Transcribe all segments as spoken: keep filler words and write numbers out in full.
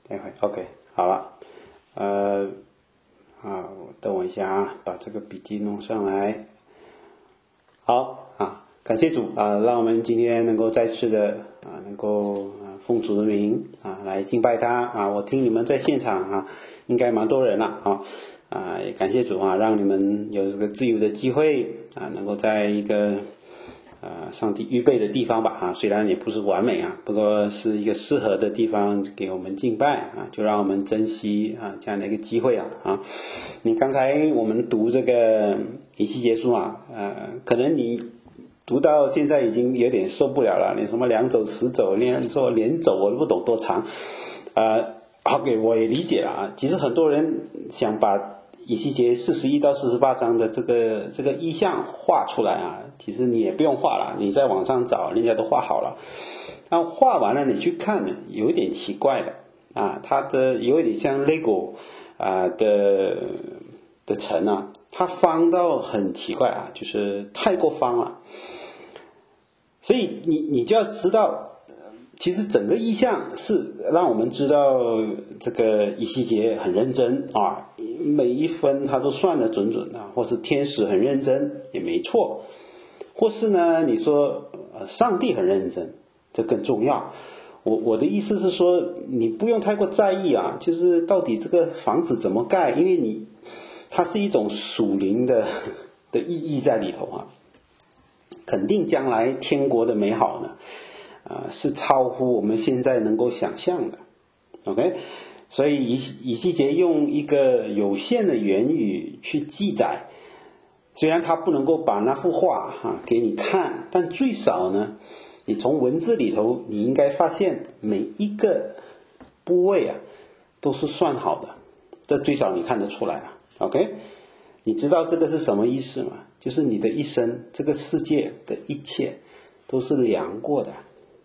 待会 OK 好了，呃，啊，等我一下啊，把这个笔记弄上来。好啊，感谢主啊，让我们今天能够再次的啊，能够啊奉主的名啊来敬拜他啊。我听你们在现场啊，应该蛮多人了啊啊，也感谢主啊，让你们有这个自由的机会啊，能够在一个啊，上帝预备的地方吧啊，虽然也不是完美啊，不过是一个适合的地方给我们敬拜啊，就让我们珍惜啊这样的一个机会啊啊！你刚才我们读这个以西结书啊，呃，可能你读到现在已经有点受不了了，你什么两走十走，连说连走我都不懂多长，呃 ，OK， 我也理解了啊。其实很多人想把以西结四十一到四十八章的这个这个意象画出来啊，其实你也不用画了，你在网上找，人家都画好了。那画完了你去看呢，有一点奇怪的啊，它的有一点像 Lego 啊的的层啊，它方到很奇怪啊，就是太过方了。所以你你就要知道，其实整个意象是让我们知道这个以西结很认真啊，每一分他都算得准准的，或是天使很认真也没错，或是呢你说上帝很认真，这更重要。我我的意思是说，你不用太过在意啊，就是到底这个房子怎么盖，因为你它是一种属灵的的意义在里头啊，肯定将来天国的美好呢呃，是超乎我们现在能够想象的 ，OK， 所以以以西结用一个有限的言语去记载，虽然他不能够把那幅画啊给你看，但最少呢，你从文字里头你应该发现每一个部位啊都是算好的，这最少你看得出来了 ，OK， 你知道这个是什么意思吗？就是你的一生，这个世界的一切都是量过的。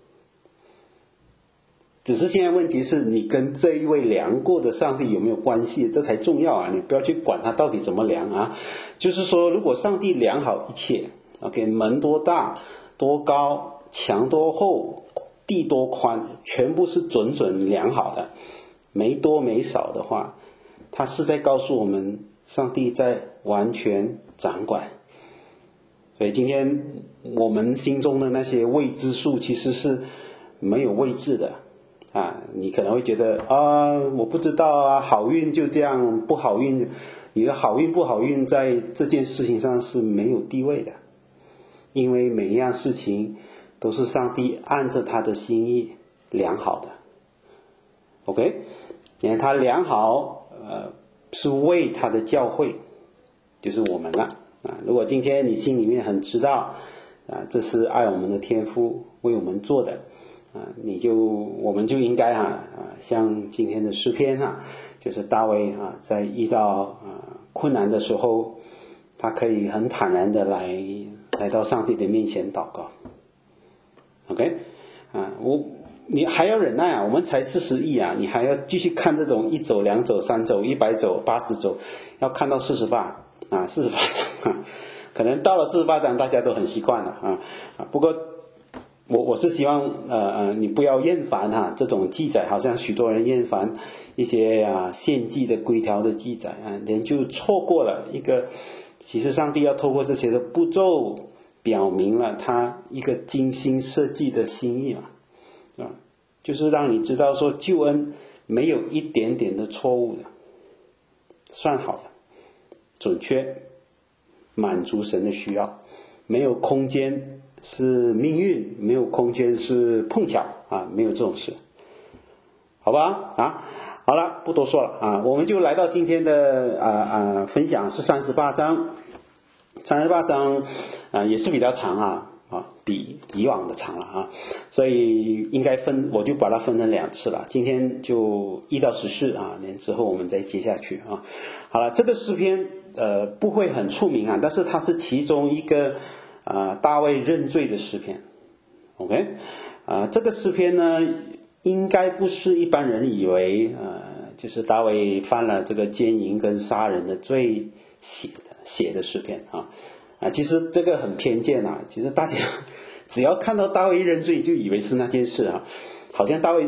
只是现在问题是你跟这一位量过的上帝有没有关系，这才重要啊！你不要去管他到底怎么量啊。就是说，如果上帝量好一切 ，OK， 门多大、多高、墙多厚、地多宽，全部是准准量好的，没多没少的话，他是在告诉我们，上帝在完全掌管。所以今天我们心中的那些未知数，其实是没有位置的。啊，你可能会觉得啊，我不知道啊，好运就这样，不好运，你的好运不好运在这件事情上是没有地位的，因为每一样事情都是上帝按着他的心意量好的 ，OK， 你看他量好，呃，是为他的教会，就是我们了啊。如果今天你心里面很知道啊，这是爱我们的天父为我们做的。啊，你就我们就应该哈啊，像今天的诗篇哈，就是大卫啊，在遇到啊困难的时候，他可以很坦然的来来到上帝的面前祷告。OK， 啊，我你还要忍耐啊，我们才四十亿啊，你还要继续看这种一走两走三走一百走八十走，要看到四十八啊四十八章啊，可能到了四十八章大家都很习惯了啊啊，不过。我我是希望呃呃你不要厌烦哈、啊、这种记载，好像许多人厌烦一些啊献祭的规条的记载啊，人就错过了一个，其实上帝要透过这些的步骤表明了他一个精心设计的心意嘛，啊，就是让你知道说救恩没有一点点的错误的，算好的，准确，满足神的需要，没有空间。是命运，没有空间是碰巧啊，没有这种事，好吧啊，好了，不多说了啊，我们就来到今天的啊啊分享是三十八章，三十八章啊也是比较长啊啊，比以往的长了啊，所以应该分，我就把它分成两次了，今天就一到十四啊，年之后我们再接下去啊，好了，这个诗篇呃不会很出名啊，但是它是其中一个。啊，大卫认罪的诗篇 ，OK， 啊，这个诗篇呢，应该不是一般人以为，呃，就是大卫犯了这个奸淫跟杀人的罪写的写的诗篇啊，啊，其实这个很偏见啊，其实大家只要看到大卫认罪，就以为是那件事啊，好像大卫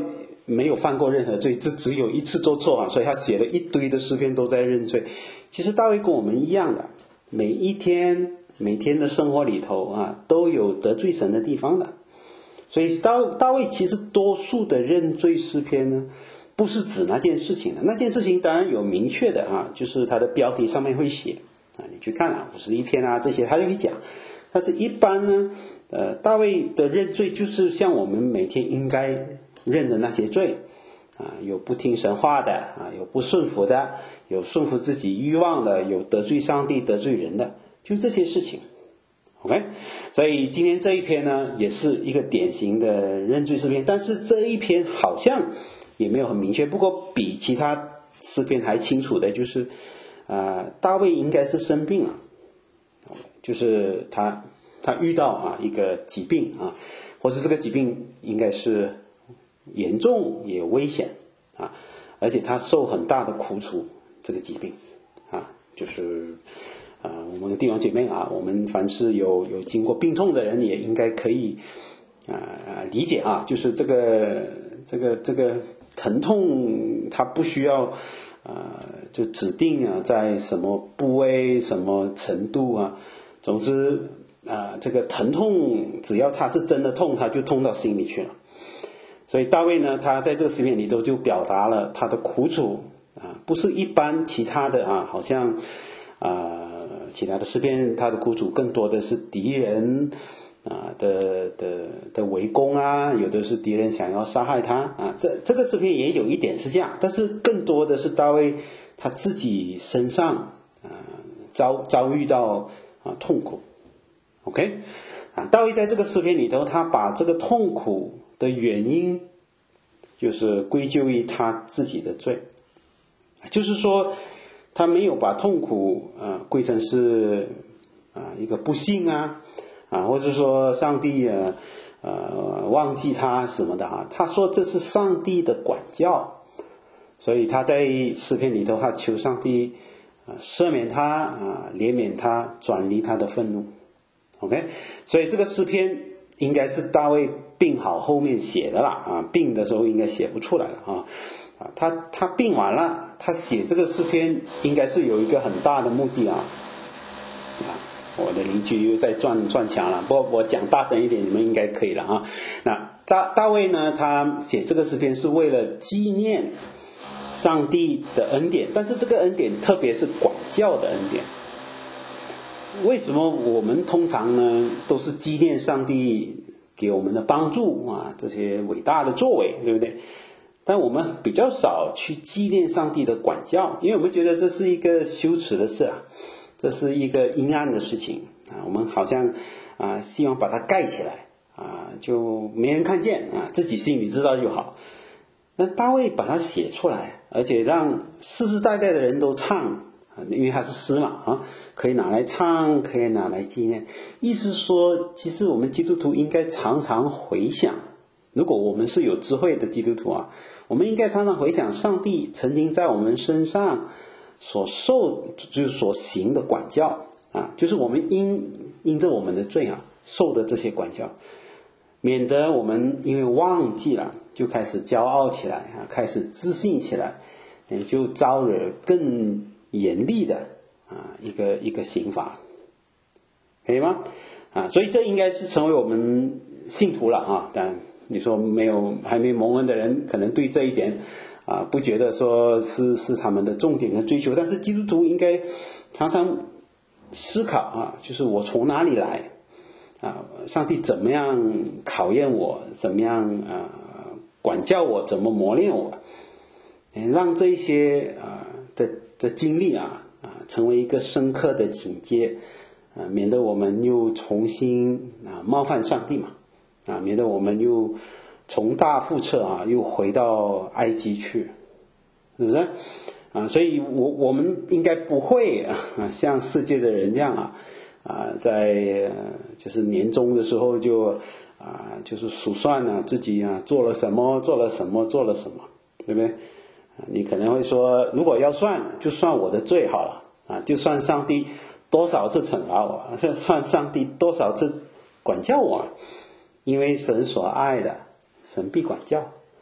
没有犯过任何罪，只只有一次做错啊，所以他写了一堆的诗篇都在认罪。其实大卫跟我们一样的，每一天每天的生活里头啊，都有得罪神的地方的。所以大大卫其实多数的认罪诗篇呢，不是指那件事情的，那件事情当然有明确的啊，就是他的标题上面会写啊，你去看啊，五十一篇啊这些他就会讲。但是一般呢，呃，大卫的认罪就是像我们每天应该认的那些罪啊，有不听神话的啊，有不顺服的，有顺服自己欲望的，有得罪上帝得罪人的，就这些事情。OK， 所以今天这一篇呢，也是一个典型的认罪诗篇，但是这一篇好像也没有很明确，不过比其他诗篇还清楚的就是，呃，大卫应该是生病了，就是他他遇到啊一个疾病啊，或是这个疾病应该是严重也危险啊，而且他受很大的苦楚，这个疾病啊，就是啊、呃，我们的弟兄姐妹啊，我们凡是有有经过病痛的人，也应该可以啊、呃、理解啊，就是这个这个这个疼痛，它不需要啊、呃、就指定啊在什么部位、什么程度啊，总之啊、呃、这个疼痛只要它是真的痛，它就痛到心里去了。所以大卫呢，他在这个诗篇里头就表达了他的苦楚啊，不是一般其他的啊，好像啊。其他的诗篇，他的苦楚更多的是敌人啊的的的围攻啊，有的是敌人想要杀害他啊。这这个诗篇也有一点是这样，但是更多的是大卫他自己身上啊遭遭遇到啊痛苦。OK， 啊，大卫在这个诗篇里头，他把这个痛苦的原因，就是归咎于他自己的罪，就是说。他没有把痛苦啊、呃、归成是啊、呃、一个不幸啊啊，或者说上帝啊呃忘记他什么的啊，他说这是上帝的管教，所以他在诗篇里头他求上帝啊、呃、赦免他啊、呃、怜悯他，转离他的愤怒。OK， 所以这个诗篇应该是大卫病好后面写的啦啊，病的时候应该写不出来了啊。啊，他他病完了，他写这个诗篇应该是有一个很大的目的啊！啊，我的邻居又在转转墙了，不过我讲大声一点，你们应该可以了啊。那大大卫呢，他写这个诗篇是为了纪念上帝的恩典，但是这个恩典特别是管教的恩典。为什么我们通常呢都是纪念上帝给我们的帮助啊，这些伟大的作为，对不对？但我们比较少去纪念上帝的管教，因为我们觉得这是一个羞耻的事啊，这是一个阴暗的事情啊，我们好像啊希望把它盖起来啊，就没人看见啊，自己心里知道就好。那大卫把它写出来，而且让世世代代的人都唱，因为它是诗嘛啊，可以拿来唱，可以拿来纪念。意思说，其实我们基督徒应该常常回想，如果我们是有智慧的基督徒啊。我们应该常常回想上帝曾经在我们身上所受，就是所行的管教啊，就是我们因因着我们的罪啊受的这些管教，免得我们因为忘记了就开始骄傲起来啊，开始自信起来，也就招惹更严厉的啊一个一个刑罚，可以吗？啊，所以这应该是成为我们信徒了啊，当然。你说没有还没蒙恩的人，可能对这一点啊不觉得说是是他们的重点和追求，但是基督徒应该常常思考啊，就是我从哪里来啊？上帝怎么样考验我？怎么样啊管教我？怎么磨练我？让这些啊的的经历啊啊成为一个深刻的警戒啊，免得我们又重新啊冒犯上帝嘛。啊，免得我们又重蹈覆辙啊，又回到埃及去，是不是？啊，所以我我们应该不会啊，像世界的人这样啊，啊，在、呃、就是年终的时候就啊，就是数算啊自己啊做了什么，做了什么，做了什么，对不对？啊，你可能会说，如果要算，就算我的罪好了啊，就算上帝多少次惩罚我，就算上帝多少次管教我。因为神所爱的，神必管教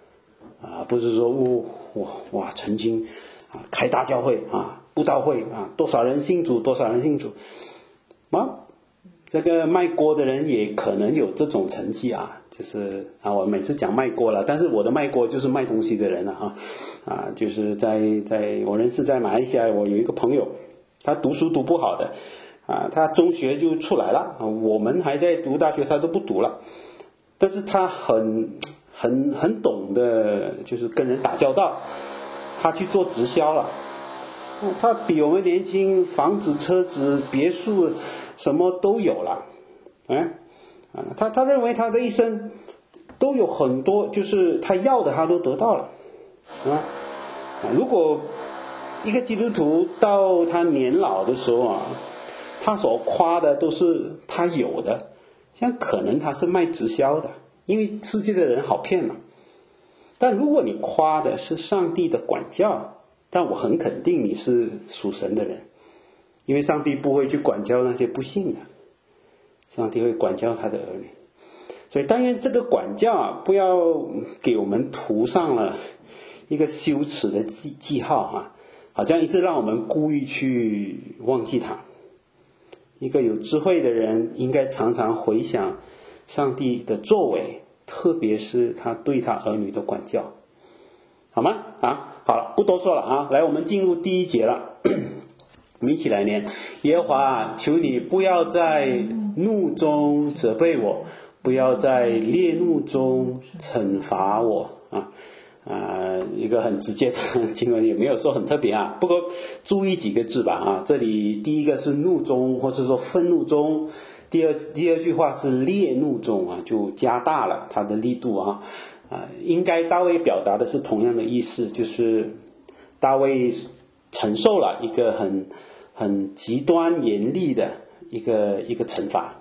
啊，不是说我哇哇曾经啊开大教会啊布道会啊多少人信主多少人信主啊。这个卖锅的人也可能有这种成绩啊，就是啊，我每次讲卖锅了，但是我的卖锅就是卖东西的人了啊，啊，就是在在我认识在马来西亚，我有一个朋友，他读书读不好的，啊，他中学就出来了，啊，我们还在读大学，他都不读了，但是他很很很懂得，就是跟人打交道，他去做直销了，他比我们年轻，房子、车子、别墅。什么都有了，哎，啊，他他认为他的一生都有很多，就是他要的他都得到了，啊，如果一个基督徒到他年老的时候啊，他所夸的都是他有的，像可能他是卖直销的，因为世界的人好骗嘛。但如果你夸的是上帝的管教，但我很肯定你是属神的人。因为上帝不会去管教那些不信的，上帝会管教他的儿女，所以但愿这个管教啊，不要给我们涂上了一个羞耻的记记号啊，好像一直让我们故意去忘记他。一个有智慧的人应该常常回想上帝的作为，特别是他对他儿女的管教，好吗？啊，好了，不多说了啊，来，我们进入第一节了。我们一起来念：耶和华，求你不要在怒中责备我，不要在烈怒中惩罚我啊啊！一个很直接的经文，也没有说很特别啊。不过注意几个字吧啊，这里第一个是怒中，或者说愤怒中；第二第二句话是烈怒中啊，就加大了它的力度啊啊！应该大卫表达的是同样的意思，就是大卫承受了一个很。很极端严厉的一个一个惩罚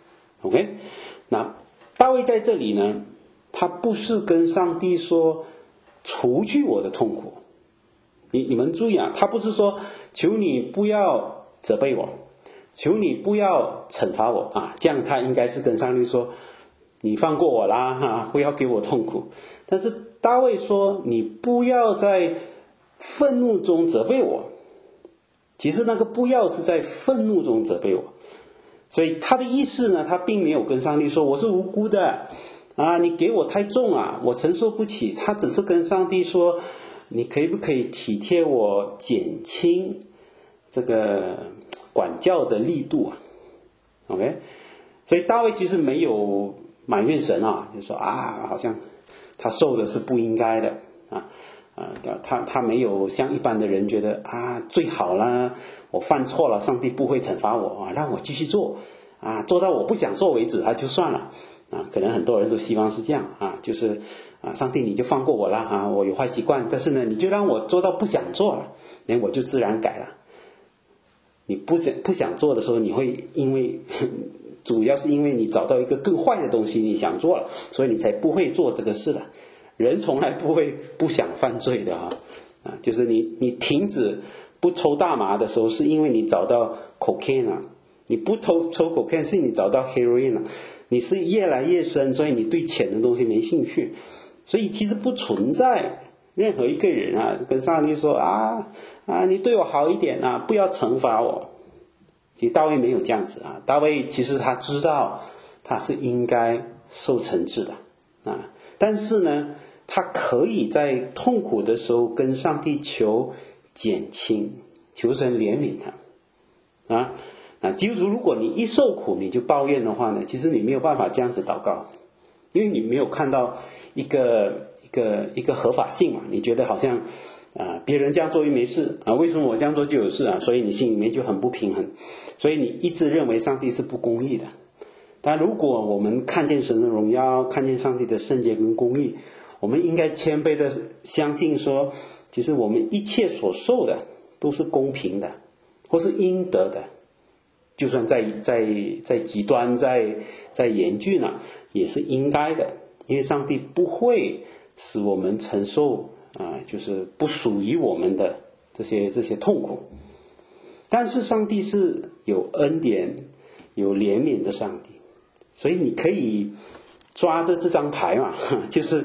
，OK？ 那大卫在这里呢，他不是跟上帝说除去我的痛苦，你你们注意啊，他不是说求你不要责备我，求你不要惩罚我啊，这样他应该是跟上帝说你放过我啦啊，不要给我痛苦。但是大卫说你不要在愤怒中责备我。其实那个不要是在愤怒中责备我，所以他的意思呢，他并没有跟上帝说我是无辜的啊，你给我太重啊，我承受不起。他只是跟上帝说，你可以不可以体贴我，减轻这个管教的力度啊 ？OK， 所以大卫其实没有埋怨神啊，就说啊，好像他受的是不应该的啊。啊，他他没有像一般的人觉得啊，最好啦，我犯错了，上帝不会惩罚我啊，让我继续做啊，做到我不想做为止啊，就算了啊。可能很多人都希望是这样啊，就是啊，上帝你就放过我了啊，我有坏习惯，但是呢，你就让我做到不想做了，那我就自然改了。你不想不想做的时候，你会因为主要是因为你找到一个更坏的东西，你想做了，所以你才不会做这个事了。人从来不会不想犯罪的啊，啊，就是你你停止不抽大麻的时候，是因为你找到 cocaine 啊，你不抽抽 cocaine 是你找到 heroin 啊，你是越来越深，所以你对钱的东西没兴趣，所以其实不存在任何一个人啊跟上帝说啊啊，你对我好一点啊，不要惩罚我。其实大卫没有这样子啊，大卫其实他知道他是应该受惩治的啊，但是呢。他可以在痛苦的时候跟上帝求减轻，求神怜悯他啊啊！基督徒，如果你一受苦你就抱怨的话呢，其实你没有办法这样子祷告，因为你没有看到一个一个一个合法性嘛，你觉得好像啊别人这样做又没事啊，为什么我这样做就有事啊？所以你心里面就很不平衡，所以你一直认为上帝是不公义的。但如果我们看见神的荣耀，看见上帝的圣洁跟公义，我们应该谦卑的相信说，其实我们一切所受的都是公平的，或是应得的，就算在在在极端，在在严峻呢，也是应该的，因为上帝不会使我们承受啊，就是不属于我们的这些这些痛苦。但是上帝是有恩典、有怜悯的上帝，所以你可以抓着这张牌嘛，就是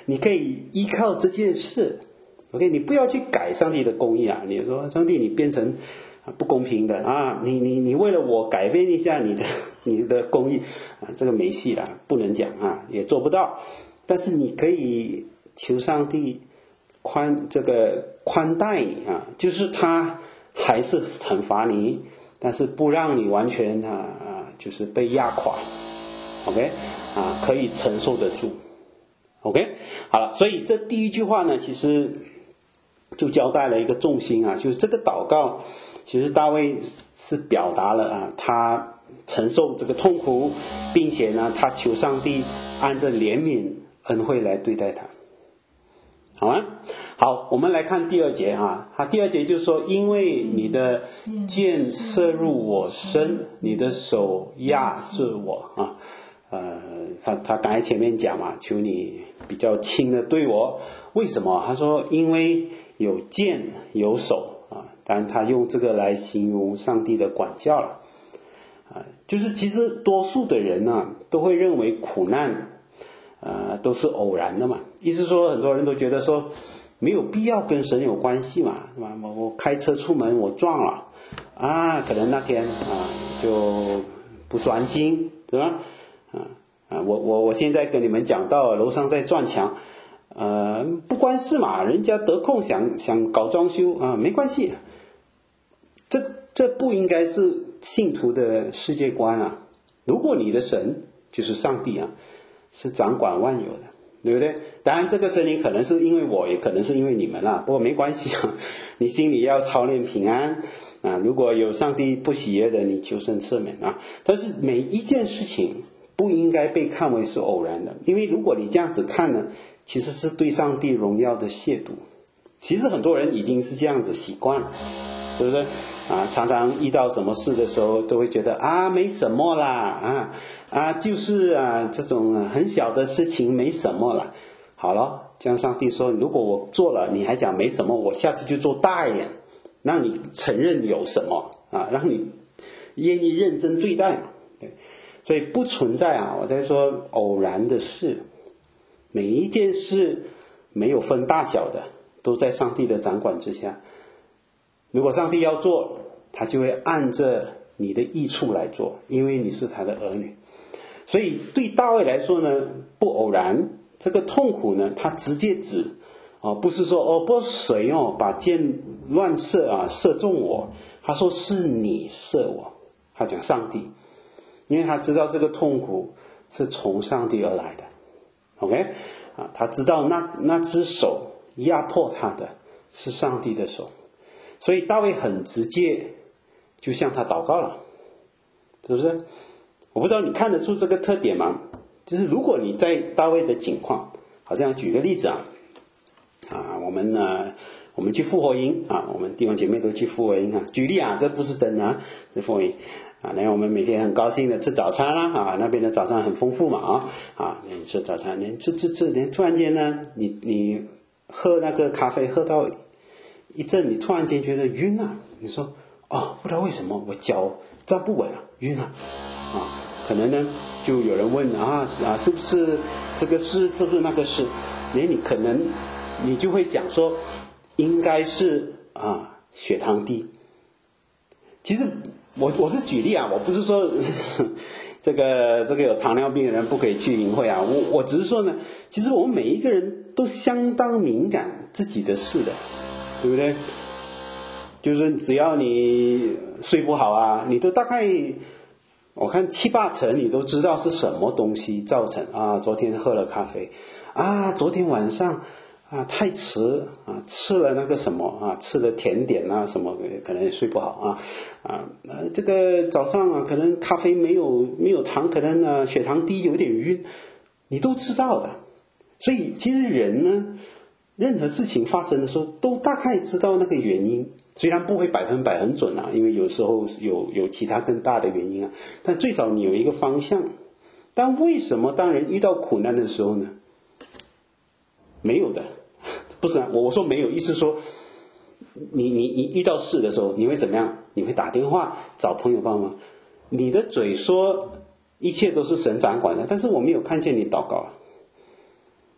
你可以依靠这件事 OK， 你不要去改上帝的公义啊，你说上帝你变成不公平的啊，你你你为了我改变一下你的你的公义啊，这个没戏了，不能讲啊，也做不到。但是你可以求上帝宽这个宽待你啊，就是他还是惩罚你，但是不让你完全啊啊就是被压垮 OK 啊，可以承受得住 OK。 好了，所以这第一句话呢其实就交代了一个重心啊，就是这个祷告其实大卫是表达了啊他承受这个痛苦，并且呢他求上帝按着怜悯恩惠来对待他，好吗？好，我们来看第二节啊，他第二节就是说，因为你的箭射入我身，你的手压制我啊，呃，他他刚才前面讲嘛，求你比较轻的对我，为什么？他说因为有箭有手啊，当然他用这个来形容上帝的管教了啊，就是其实多数的人呢、啊、都会认为苦难呃，都是偶然的嘛，意思说很多人都觉得说没有必要跟神有关系嘛，是吧？我我开车出门我撞了啊，可能那天啊就不专心，对吧？啊啊，我我我现在跟你们讲到楼上在撞墙，呃，不关事嘛，人家得空想想搞装修啊，没关系，这这不应该是信徒的世界观啊！如果你的神就是上帝啊，是掌管万有的，对不对？当然这个声音可能是因为我，也可能是因为你们啊，不过没关系啊，你心里要操练平安啊。如果有上帝不喜悦的，你求神赦免啊。但是每一件事情不应该被看为是偶然的，因为如果你这样子看呢，其实是对上帝荣耀的亵渎。其实很多人已经是这样子习惯了，对不对啊？常常遇到什么事的时候都会觉得啊没什么啦啊啊就是啊这种很小的事情没什么啦。好了，这样上帝说如果我做了你还讲没什么，我下次就做大一点，让你承认有什么啊，让你愿意认真对待。对，所以不存在啊，我在说偶然的事，每一件事没有分大小的，都在上帝的掌管之下。如果上帝要做，他就会按着你的益处来做，因为你是他的儿女。所以对大卫来说呢，不偶然，这个痛苦呢，他直接指哦，不是说哦，不谁哦把箭乱射啊，射中我，他说是你射我，他讲上帝，因为他知道这个痛苦是从上帝而来的 OK 啊，他知道那那只手压迫他的是上帝的手，所以大卫很直接就向他祷告了，是不是？我不知道你看得出这个特点吗？就是如果你在大卫的境况，好像举个例子啊，啊，我们呢，我们去复活营啊，我们弟兄姐妹都去复活营啊，举例啊，这不是真的啊，这复活营啊，然后我们每天很高兴的吃早餐啦啊，那边的早餐很丰富嘛啊啊，你吃早餐，你吃吃吃，你突然间呢，你你喝那个咖啡喝到一阵，你突然间觉得晕了，你说哦，不知道为什么我脚站不稳了，晕了啊，可能呢就有人问啊啊是不是这个事，是不是那个事？你你可能你就会想说，应该是啊血糖低。其实我我是举例啊，我不是说呵呵这个这个有糖尿病的人不可以去营会啊，我我只是说呢，其实我们每一个人都相当敏感自己的事的，对不对？就是只要你睡不好啊，你都大概我看七八成你都知道是什么东西造成啊。昨天喝了咖啡啊，昨天晚上啊太迟啊吃了那个什么啊，吃了甜点啊什么，可能也睡不好啊啊呃这个早上啊可能咖啡没有没有糖，可能呢血糖低有点晕，你都知道的。所以其实人呢，任何事情发生的时候都大概知道那个原因，虽然不会百分百很准啊，因为有时候有有其他更大的原因啊，但最少你有一个方向。但为什么当人遇到苦难的时候呢？没有的，不是啊，我我说没有，意思说你你你遇到事的时候，你会怎么样？你会打电话找朋友帮忙，你的嘴说一切都是神掌管的，但是我没有看见你祷告啊。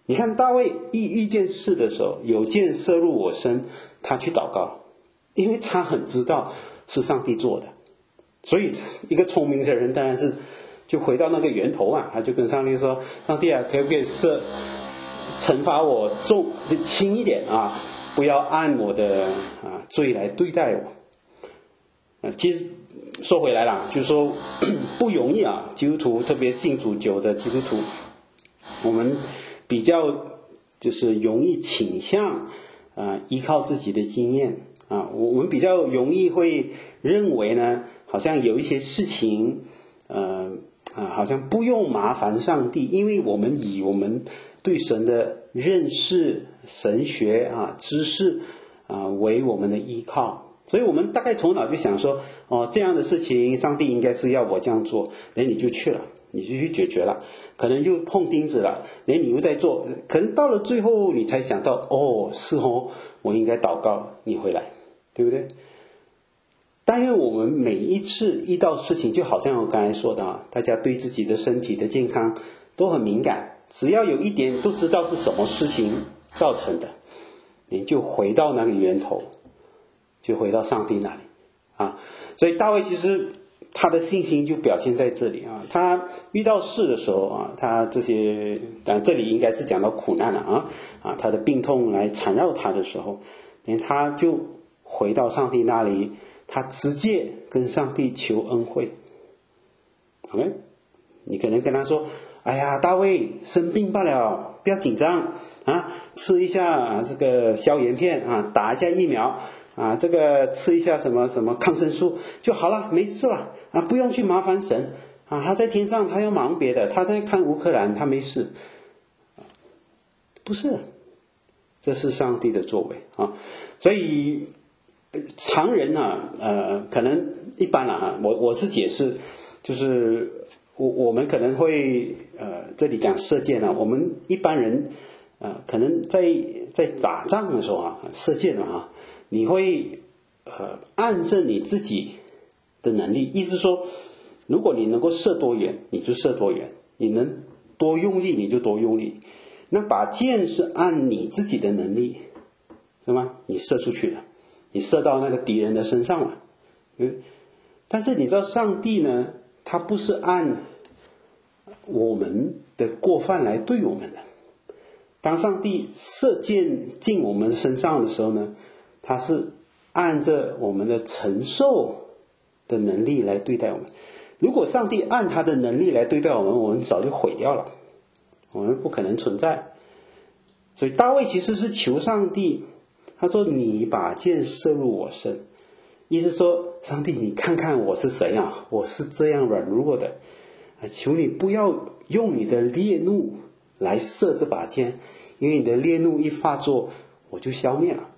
你看大卫遇遇见事的时候，有箭射入我身，他去祷告，因为他很知道是上帝做的。所以一个聪明的人当然是就回到那个源头啊，他就跟上帝说，上帝啊，可不可以赦惩罚我重轻一点啊，不要按我的啊罪来对待我。啊，其实说回来了，就是说不容易啊，基督徒特别信主久的基督徒，我们比较就是容易倾向啊依靠自己的经验啊，我们比较容易会认为呢，好像有一些事情呃啊好像不用麻烦上帝，因为我们以我们对神的认识、神学啊知识啊为我们的依靠。所以我们大概头脑就想说，哦，这样的事情上帝应该是要我这样做，哎，你就去了，你就去解决了，可能又碰钉子了，哎，你又在做，可能到了最后你才想到，哦，是哦，我应该祷告你回来，对不对？但愿我们每一次遇到事情，就好像我刚才说的啊，大家对自己的身体的健康都很敏感，只要有一点都知道是什么事情造成的，你就回到那个源头，就回到上帝那里啊。所以大卫其实他的信心就表现在这里啊。他遇到事的时候啊，他这些当然这里应该是讲到苦难了啊啊，他的病痛来缠绕他的时候，他就回到上帝那里，他直接跟上帝求恩惠。OK， 你可能跟他说，哎呀，大卫生病罢了，不要紧张啊，吃一下啊这个消炎片啊，打一下疫苗啊，这个吃一下什么什么抗生素就好了，没事了啊，不用去麻烦神啊，他在天上，他要忙别的，他在看乌克兰，他没事。不是，这是上帝的作为啊。所以常人啊，呃，可能一般啊，我我是解释，就是我我们可能会呃，这里讲射箭啊，我们一般人呃，可能在在打仗的时候啊，射箭啊，你会呃按着你自己的能力，意思说，如果你能够射多远，你就射多远，你能多用力你就多用力。那把箭是按你自己的能力，是吗？你射出去了，你射到那个敌人的身上了。嗯，但是你知道上帝呢，他不是按我们的过犯来对我们的。当上帝射箭进我们身上的时候呢，他是按着我们的承受的能力来对待我们。如果上帝按他的能力来对待我们，我们早就毁掉了，我们不可能存在。所以大卫其实是求上帝，他说你把箭射入我身，意思说上帝你看看我是谁啊，我是这样软弱的，求你不要用你的烈怒来射这把箭，因为你的烈怒一发作我就消灭了。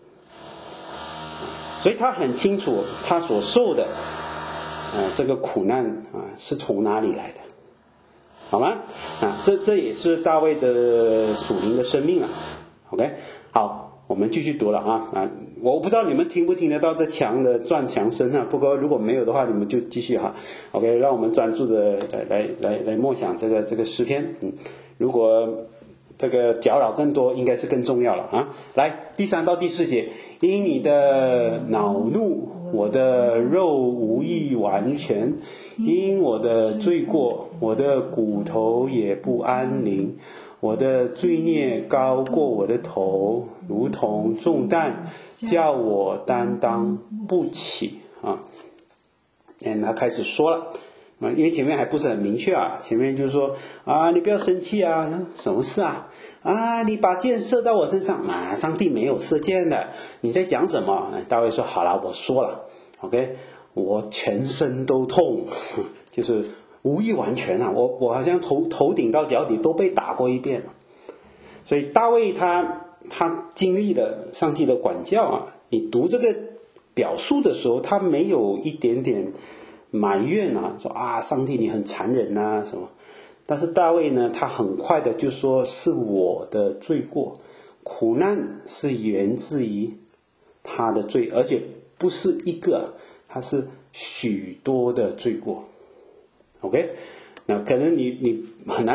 所以他很清楚他所受的呃这个苦难啊是从哪里来的，好吗？啊，这这也是大卫的属灵的生命啊。OK， 好，我们继续读了啊啊！我不知道你们听不听得到这墙的转墙声啊，不过如果没有的话，你们就继续哈。OK， 让我们专注的来来来来默想这个这个诗篇。嗯，如果这个搅扰更多，应该是更重要了啊。来，第三到第四节，因你的恼怒，我的肉无益完全。因我的罪过，我的骨头也不安宁，我的罪孽高过我的头，如同重担，叫我担当不起啊。嗯，他开始说了啊，因为前面还不是很明确啊，前面就是说啊，你不要生气啊，什么事啊？啊，你把箭射到我身上啊，上帝没有射箭的，你在讲什么？大卫说好了，我说了 ，OK。我全身都痛，就是无益完全啊！我我好像头头顶到脚底都被打过一遍了。所以大卫他他经历了上帝的管教啊！你读这个表述的时候，他没有一点点埋怨啊，说啊上帝你很残忍啊什么。但是大卫呢，他很快的就说是我的罪过，苦难是源自于他的罪，而且不是一个。它是许多的罪过 ，OK， 那可能你你很难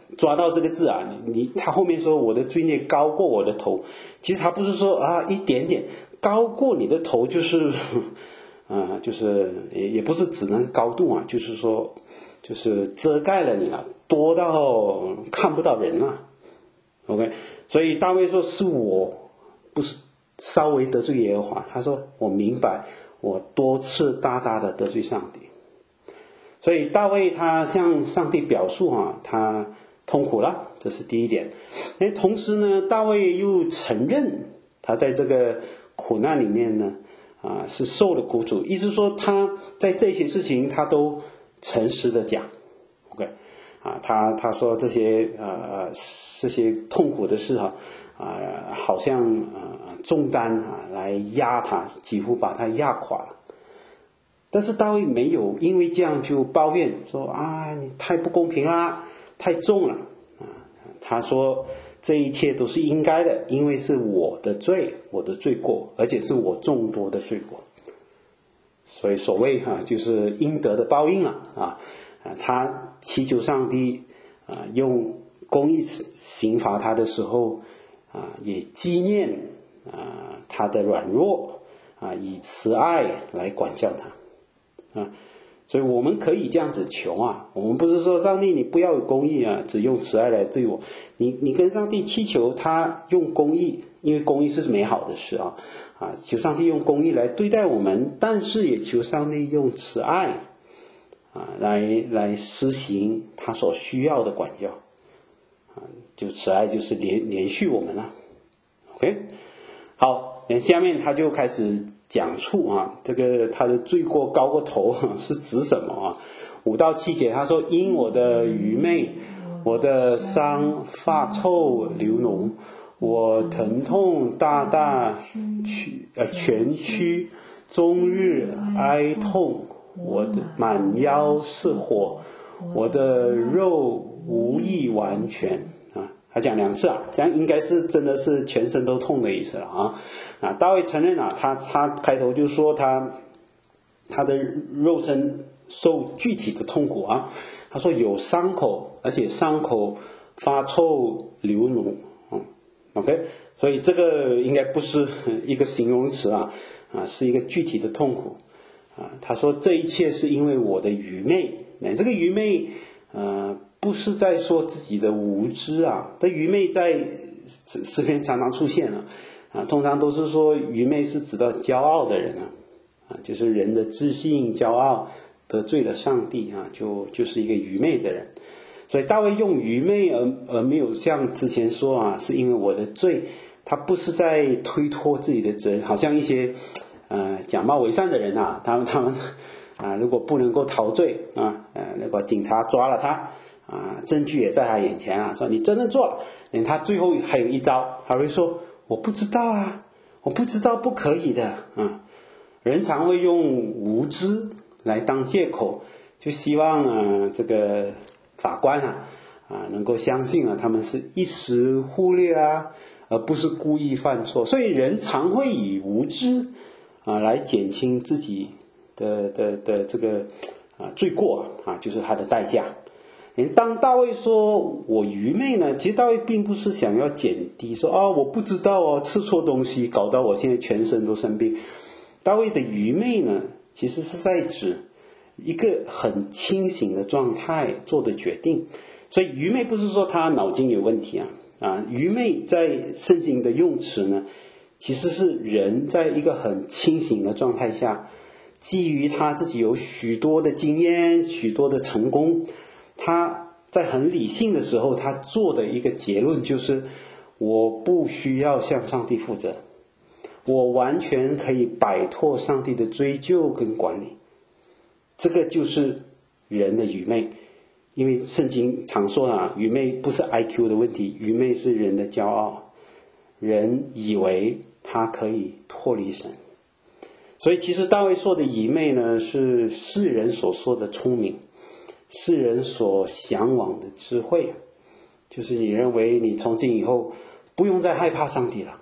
抓到这个字啊，你你他后面说我的罪孽高过我的头，其实他不是说啊一点点高过你的头，就是啊就是也也不是指那个高度啊，就是说就是遮盖了你了，多到看不到人了。OK， 所以大卫说是我不是稍微得罪耶和华，他说我明白我多次大大的得罪上帝。所以大卫他向上帝表述啊，他痛苦了，这是第一点。哎，同时呢，大卫又承认他在这个苦难里面呢，啊是受了苦楚，意思说他在这些事情他都诚实的讲。OK， 啊，他他说这些呃这些痛苦的事啊，啊好像呃重担啊来压他，几乎把他压垮了。但是大卫没有因为这样就抱怨说啊你太不公平啦，太重了啊。他说这一切都是应该的，因为是我的罪，我的罪过，而且是我众多的罪过。所以所谓啊就是应得的报应了啊。他祈求上帝啊用公义刑罚他的时候啊，也纪念啊他的软弱啊，以慈爱来管教他。啊，所以我们可以这样子求啊，我们不是说上帝你不要有公义啊，只用慈爱来对我，你你跟上帝祈求他用公义，因为公义是美好的事啊，啊，求上帝用公义来对待我们，但是也求上帝用慈爱啊来来施行他所需要的管教啊，就慈爱就是连连续我们了。OK， 好，下面他就开始讲述啊，这个他的罪过高过头是指什么啊？五到七节他说，因我的愚昧，我的伤发臭流脓，我疼痛大大躯呃全躯，终日哀痛，我的满腰是火，我的肉无益完全。他讲两次啊，这样应该是真的是全身都痛的意思了啊。啊，大卫承认啊，他他开头就说他他的肉身受具体的痛苦啊，他说有伤口，而且伤口发臭流脓，嗯 ，OK， 所以这个应该不是一个形容词啊，啊，是一个具体的痛苦啊。他说这一切是因为我的愚昧，那这个愚昧，呃。不是在说自己的无知啊，这愚昧在诗篇常常出现了啊，通常都是说愚昧是指到骄傲的人啊，啊，就是人的自信、骄傲得罪了上帝啊，就就是一个愚昧的人。所以大卫用愚昧而而没有像之前说啊，是因为我的罪，他不是在推脱自己的责任，好像一些呃假冒伪善的人啊，他们他们啊，如果不能够逃罪啊，呃，如果警察抓了他。啊，证据也在他眼前啊，说你真的做了，他最后还有一招，他会说我不知道啊，我不知道不可以的啊。人常会用无知来当借口，就希望啊这个法官啊啊能够相信啊他们是一时忽略啊，而不是故意犯错，所以人常会以无知啊来减轻自己的的的这个啊罪过啊，就是他的代价。当大卫说我愚昧呢，其实大卫并不是想要减低说啊我不知道哦，吃错东西搞到我现在全身都生病。大卫的愚昧呢，其实是在指一个很清醒的状态做的决定。所以愚昧不是说他脑筋有问题啊，啊，愚昧在圣经的用词呢，其实是人在一个很清醒的状态下，基于他自己有许多的经验、许多的成功，他在很理性的时候，他做的一个结论就是：我不需要向上帝负责，我完全可以摆脱上帝的追究跟管理。这个就是人的愚昧，因为圣经常说啊，愚昧不是 I Q 的问题，愚昧是人的骄傲。人以为他可以脱离神，所以其实大卫说的愚昧呢，是世人所说的聪明。世人所向往的智慧，就是你认为你从今以后不用再害怕上帝了，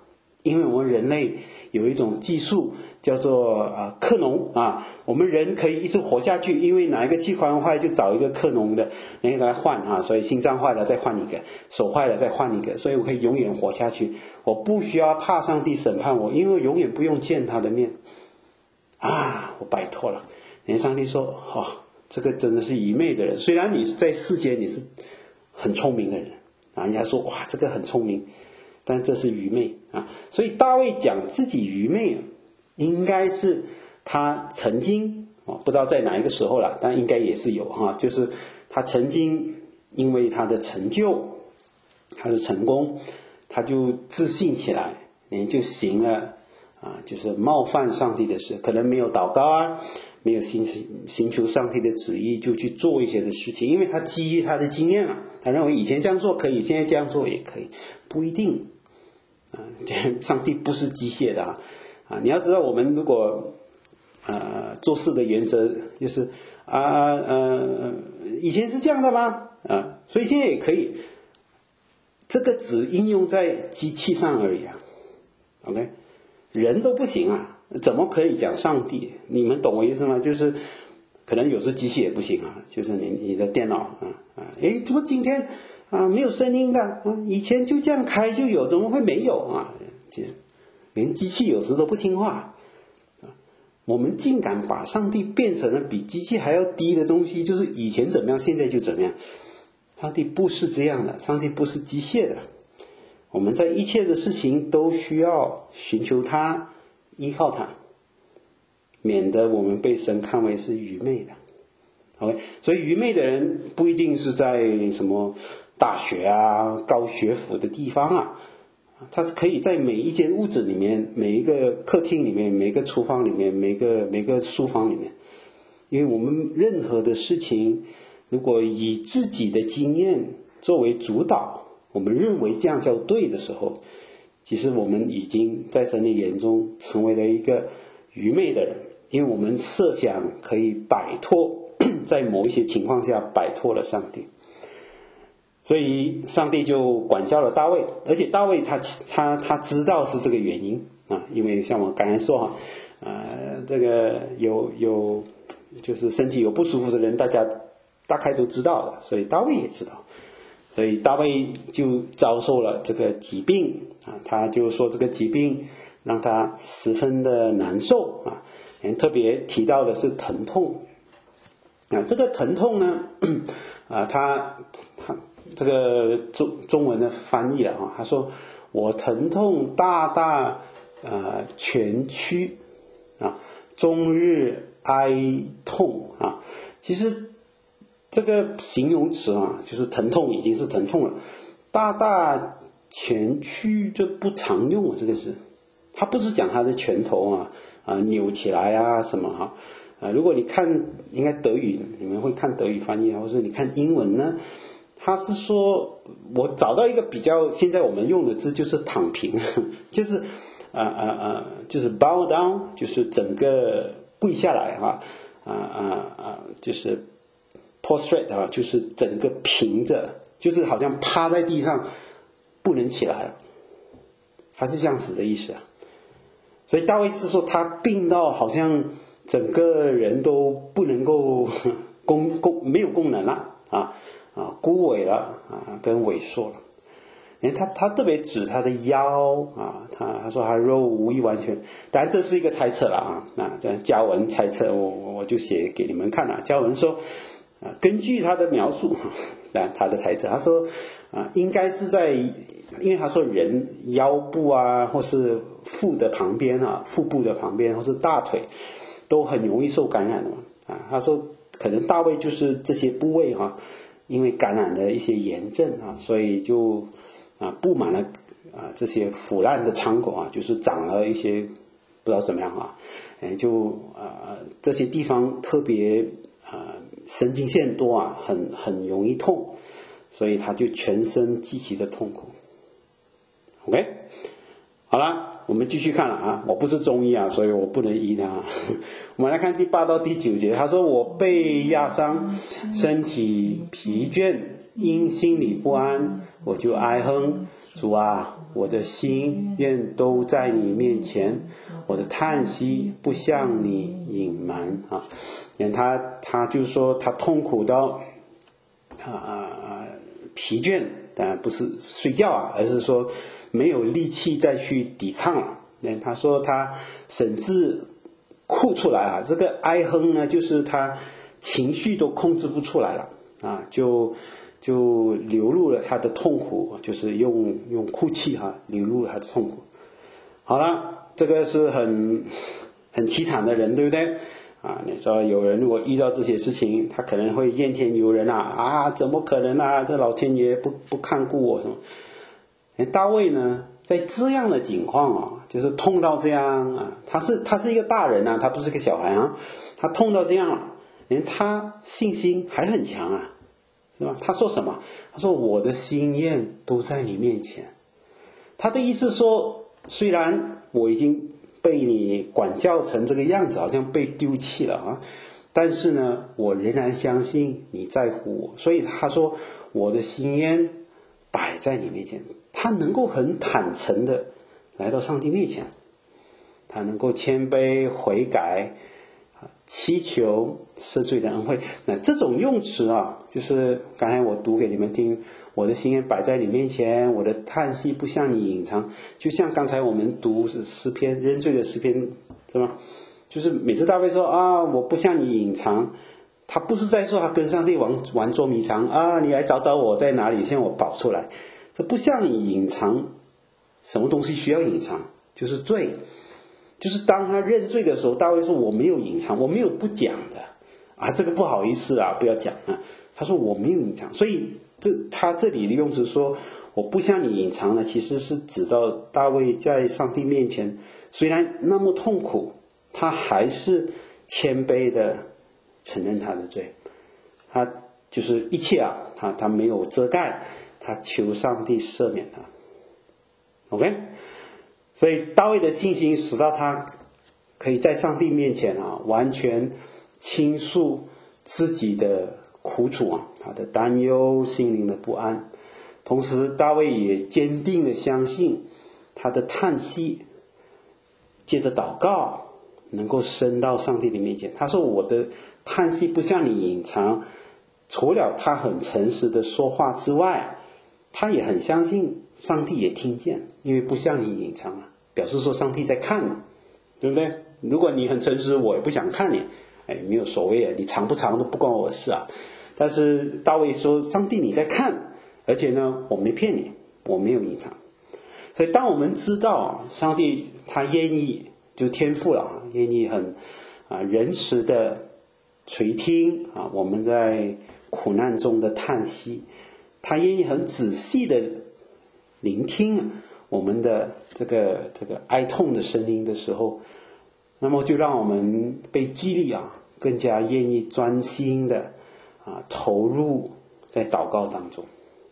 因为我们人类有一种技术叫做啊克农啊，我们人可以一直活下去，因为哪一个器官坏就找一个克农的人来换啊，所以心脏坏了再换一个，手坏了再换一个，所以我可以永远活下去，我不需要怕上帝审判我，因为永远不用见他的面啊，我摆脱了。连上帝说哦，这个真的是愚昧的人，虽然你在世间你是很聪明的人啊，人家说哇这个很聪明，但这是愚昧啊。所以大卫讲自己愚昧啊，应该是他曾经啊，不知道在哪一个时候了，但应该也是有哈、啊，就是他曾经因为他的成就他的成功，他就自信起来，就行了啊，就是冒犯上帝的事，可能没有祷告啊，没有寻寻求上帝的旨意，就去做一些的事情，因为他基于他的经验啊，他认为以前这样做可以，现在这样做也可以，不一定啊，上帝不是机械的啊，啊，你要知道我们如果呃做事的原则就是啊呃以前是这样的吗？啊，所以现在也可以，这个只应用在机器上而已啊 ，OK， 人都不行啊，怎么可以讲上帝？你们懂我意思吗？就是可能有时机器也不行啊，就是你你的电脑啊啊，诶，怎么今天啊没有声音的啊？以前就这样开就有，怎么会没有啊？其实连机器有时都不听话啊，我们竟敢把上帝变成了比机器还要低的东西，就是以前怎么样，现在就怎么样。上帝不是这样的，上帝不是机械的，我们在一切的事情都需要寻求他，依靠他，免得我们被神看为是愚昧的。OK， 所以愚昧的人不一定是在什么大学啊、高学府的地方啊，他是可以在每一间屋子里面，每一个客厅里面，每一个厨房里面，每个每个书房里面，因为我们任何的事情如果以自己的经验作为主导，我们认为这样叫对的时候，其实我们已经在神的眼中成为了一个愚昧的人，因为我们设想可以摆脱，在某一些情况下摆脱了上帝，所以上帝就管教了大卫，而且大卫他他他知道是这个原因啊，因为像我刚才说哈，呃，这个有有就是身体有不舒服的人，大家大概都知道了，所以大卫也知道，所以大卫就遭受了这个疾病啊，他就说这个疾病让他十分的难受啊，特别提到的是疼痛啊，这个疼痛呢啊，他他这个中中文的翻译了啊，他说我疼痛大大呃蜷曲啊，终日哀痛啊，其实这个形容词啊，就是疼痛已经是疼痛了，大大蜷曲就不常用啊，这个是，它不是讲他的拳头啊啊扭起来啊什么哈啊，如果你看应该德语，你们会看德语翻译，或是你看英文呢，他是说我找到一个比较现在我们用的字就是躺平，就是啊啊啊，就是 bow down， 就是整个跪下来哈啊啊啊，就是。prostrate 啊，就是整个平着，就是好像趴在地上不能起来了，他是这样子的意思啊。所以大卫是说他病到好像整个人都不能够功功没有功能了啊啊，枯萎了啊，跟萎缩了。哎，他他特别指他的腰啊，他他说他肉无一完全，当然这是一个猜测了啊。那这嘉文猜测，我我就写给你们看了。嘉文说。啊，根据他的描述，啊，他的猜测，他说，啊，应该是在，因为他说人腰部啊，或是腹的旁边啊，腹部的旁边，或是大腿，都很容易受感染的嘛，啊，他说可能大卫就是这些部位哈、啊，因为感染的一些炎症啊，所以就啊布满了啊这些腐烂的伤口啊，就是长了一些不知道怎么样啊，哎，就啊这些地方特别啊。神经线多啊，很很容易痛，所以他就全身极其的痛苦。OK， 好了，我们继续看了啊，我不是中医啊，所以我不能医他。我们来看第八到第九节，他说我被压伤，身体疲倦，因心里不安，我就哀哼， 主啊，我的心愿都在你面前，我的叹息不向你隐瞒啊。他他就是说他痛苦到啊啊疲倦，当然不是睡觉啊，而是说没有力气再去抵抗了。他说他甚至哭出来啊，这个哀哼呢，就是他情绪都控制不出来了啊，就就流露了他的痛苦，就是用用哭泣哈、啊，流露了他的痛苦。好了，这个是很很凄惨的人，对不对？啊，你说有人如果遇到这些事情，他可能会怨天尤人啊，啊，怎么可能啊？这老天爷不不看顾我什么？大卫呢，在这样的情况啊，就是痛到这样啊，他是他是一个大人啊，他不是个小孩啊，他痛到这样了，连他信心还很强啊，是吧？他说什么？他说我的心愿都在你面前。他的意思说，虽然我已经被你管教成这个样子，好像被丢弃了啊，但是呢，我仍然相信你在乎我。所以他说我的心愿摆在你面前。他能够很坦诚的来到上帝面前，他能够谦卑悔改，祈求赦罪的恩惠。那这种用词啊，就是刚才我读给你们听，我的心愿摆在你面前，我的叹息不向你隐藏，就像刚才我们读诗篇认罪的诗篇，是吧？就是每次大卫说啊，我不向你隐藏，他不是在说他跟上帝玩玩捉迷藏啊，你来找找我在哪里，现在我跑出来。这不向你隐藏，什么东西需要隐藏？就是罪。就是当他认罪的时候，大卫说我没有隐藏，我没有不讲的啊，这个不好意思啊，不要讲啊。他说我没有隐藏，所以这他这里的用词说我不向你隐藏呢，其实是指到大卫在上帝面前，虽然那么痛苦，他还是谦卑的承认他的罪，他就是一切啊，他他没有遮盖。他求上帝赦免他 ，OK， 所以大卫的信心使到他可以在上帝面前啊，完全倾诉自己的苦楚啊，他的担忧、心灵的不安。同时，大卫也坚定的相信他的叹息，借着祷告能够升到上帝的面前。他说：“我的叹息不向你隐藏。”除了他很诚实的说话之外，他也很相信上帝也听见，因为不向你隐藏啊，表示说上帝在看你，对不对？如果你很诚实，我也不想看你，哎，没有所谓啊，你藏不藏都不关我的事啊。但是大卫说，上帝你在看，而且呢，我没骗你，我没有隐藏。所以当我们知道上帝他愿意，就天父了，愿意很啊仁慈的垂听啊我们在苦难中的叹息，他愿意很仔细的聆听我们的这个这个哀痛的声音的时候，那么就让我们被激励啊，更加愿意专心的啊投入在祷告当中。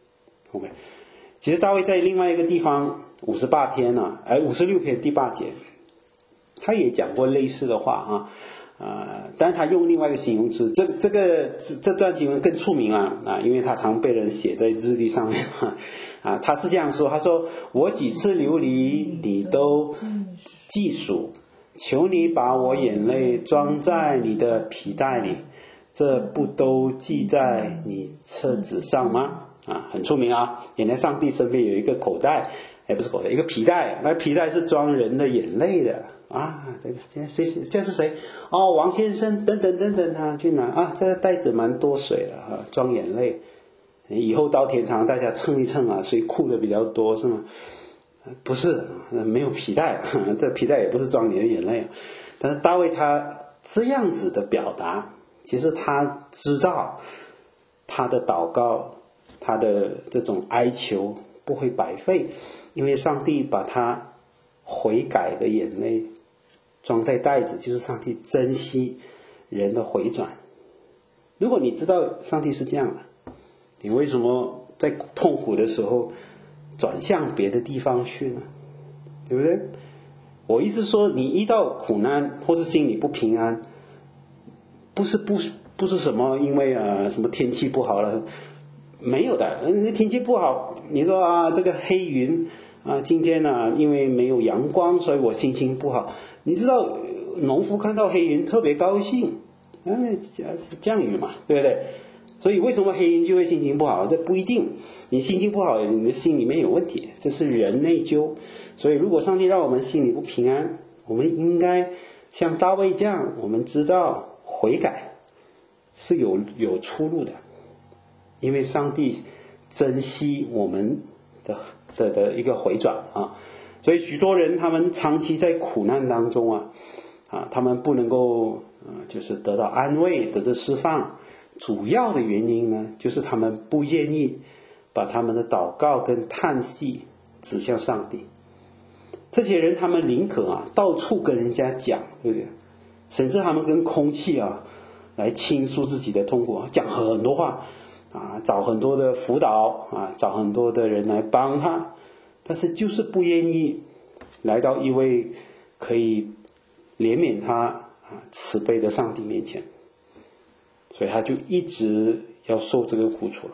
OK， 其实大卫在另外一个地方五十八篇啊，哎五十六篇第八节，他也讲过类似的话啊。呃，但是他用另外一个形容词，这这个这这段经文更出名啊啊，因为他常被人写在日历上面啊。他是这样说，他说：“我几次流离，你都记数，求你把我眼泪装在你的皮带里，这不都记在你册子上吗？”啊，很出名啊！原来上帝身边有一个口袋，哎，不是口袋，一个皮带，那皮带是装人的眼泪的啊。这个这谁这是谁？哦，王先生，等等等等啊，去拿啊，这个袋子蛮多水了啊，装眼泪。以后到天堂大家称一称啊，谁哭的比较多是吗？不是，没有皮带，这皮带也不是装你的眼泪。但是大卫他这样子的表达，其实他知道他的祷告，他的这种哀求不会白费，因为上帝把他悔改的眼泪装在袋子，就是上帝珍惜人的回转。如果你知道上帝是这样的，你为什么在痛苦的时候转向别的地方去呢？对不对？我意思说，你遇到苦难或是心里不平安，不是不不是什么因为啊什么天气不好了， 没有的。嗯，天气不好，你说啊，这个黑云啊，今天呢、啊，因为没有阳光，所以我心情不好。你知道，农夫看到黑云特别高兴，嗯，降雨嘛，对不对？所以为什么黑云就会心情不好？这不一定，你心情不好，你的心里面有问题，这是人内疚。所以如果上帝让我们心里不平安，我们应该像大卫这样，我们知道悔改是有有出路的，因为上帝珍惜我们的的的一个回转啊。所以许多人他们长期在苦难当中啊啊，他们不能够呃就是得到安慰，得到释放。主要的原因呢，就是他们不愿意把他们的祷告跟叹息指向上帝。这些人他们宁可啊到处跟人家讲，对不对？甚至他们跟空气啊来倾诉自己的痛苦，讲很多话啊，找很多的辅导啊，找很多的人来帮他，但是就是不愿意来到一位可以怜悯他啊慈悲的上帝面前，所以他就一直要受这个苦楚。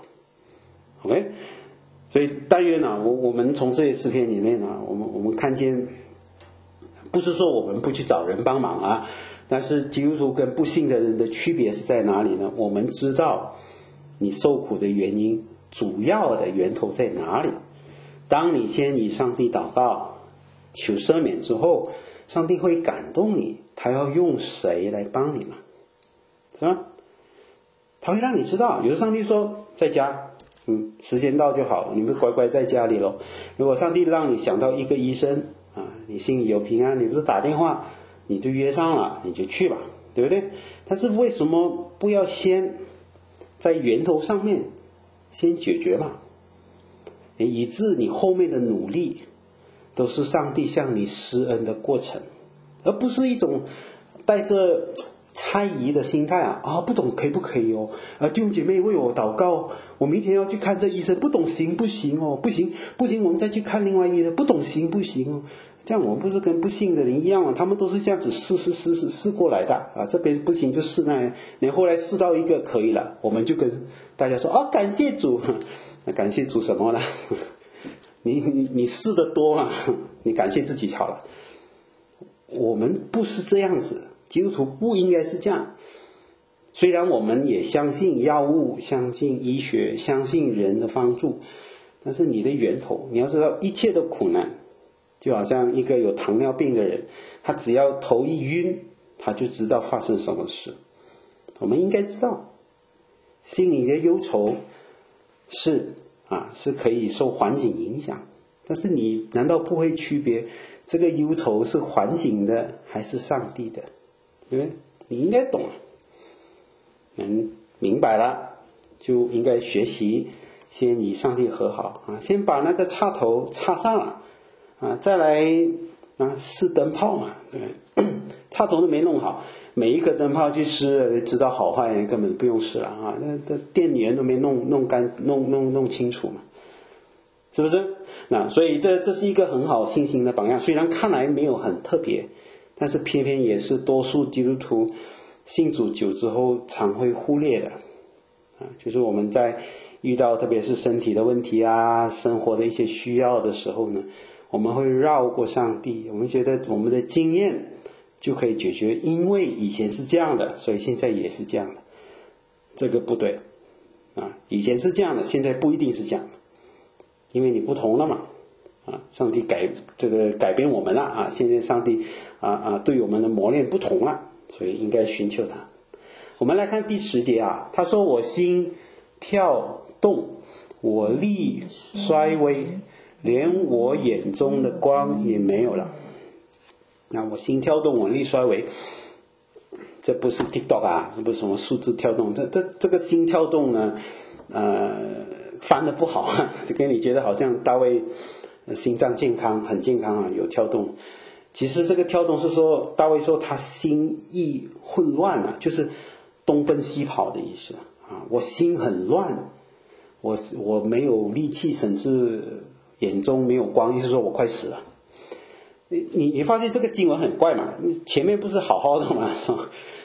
OK， 所以但愿呢，我我们从这些诗篇里面呢，我们我们看见，不是说我们不去找人帮忙啊，但是基督徒跟不信的人的区别是在哪里呢？我们知道你受苦的原因，主要的源头在哪里。当你先以上帝祷告求赦免之后，上帝会感动你，他要用谁来帮你嘛？是吧？他会让你知道。有的上帝说在家，嗯，时间到就好，你们乖乖在家里咯。如果上帝让你想到一个医生啊，你心里有平安，你不是打电话你就约上了，你就去吧，对不对？但是为什么不要先在源头上面先解决嘛？以致你后面的努力都是上帝向你施恩的过程，而不是一种带着猜疑的心态啊啊，不懂可以不可以哦？啊，弟兄姐妹为我祷告，我明天要去看这医生，不懂行不行哦？不行不行，我们再去看另外一个，不懂行不行哦？这样我们不是跟不信的人一样啊？他们都是这样子试试试试试过来的啊，这边不行就试那，你后来试到一个可以了，我们就跟大家说啊，感谢主。那感谢主什么呢？你你你试得多啊，你感谢自己好了。我们不是这样子，基督徒不应该是这样。虽然我们也相信药物，相信医学，相信人的帮助，但是你的源头，你要知道一切的苦难，就好像一个有糖尿病的人，他只要头一晕，他就知道发生什么事。我们应该知道，心里的忧愁是啊，是可以受环境影响，但是你难道不会区别这个忧愁是环境的还是上帝的？对不对？你应该懂，嗯，明白了，就应该学习先与上帝和好啊，先把那个插头插上了啊，再来啊试灯泡嘛，对不对？插头都没弄好，每一个灯泡去试，知道好坏根本不用试了啊！那那电源都没弄弄干、弄弄弄清楚嘛，是不是？那所以这这是一个很好信心的榜样。虽然看来没有很特别，但是偏偏也是多数基督徒信主久之后常会忽略的啊，就是我们在遇到特别是身体的问题啊、生活的一些需要的时候呢，我们会绕过上帝，我们觉得我们的经验就可以解决，因为以前是这样的，所以现在也是这样的。这个不对啊！以前是这样的，现在不一定是这样的，因为你不同了嘛啊！上帝改这个改变我们了啊！现在上帝啊啊对我们的磨练不同了，所以应该寻求他。我们来看第十节啊，他说：“我心跳动，我力衰微，连我眼中的光也没有了。”那我心跳动，我力衰微，这不是 TikTok 啊，这不是什么数字跳动，这这这个心跳动呢，呃，翻得不好，就给你觉得好像大卫心脏健康，很健康啊，有跳动。其实这个跳动是说，大卫说他心意混乱啊，就是东奔西跑的意思啊。我心很乱，我我没有力气，甚至眼中没有光，意思说我快死了。你你你发现这个经文很怪嘛？前面不是好好的嘛，是吧？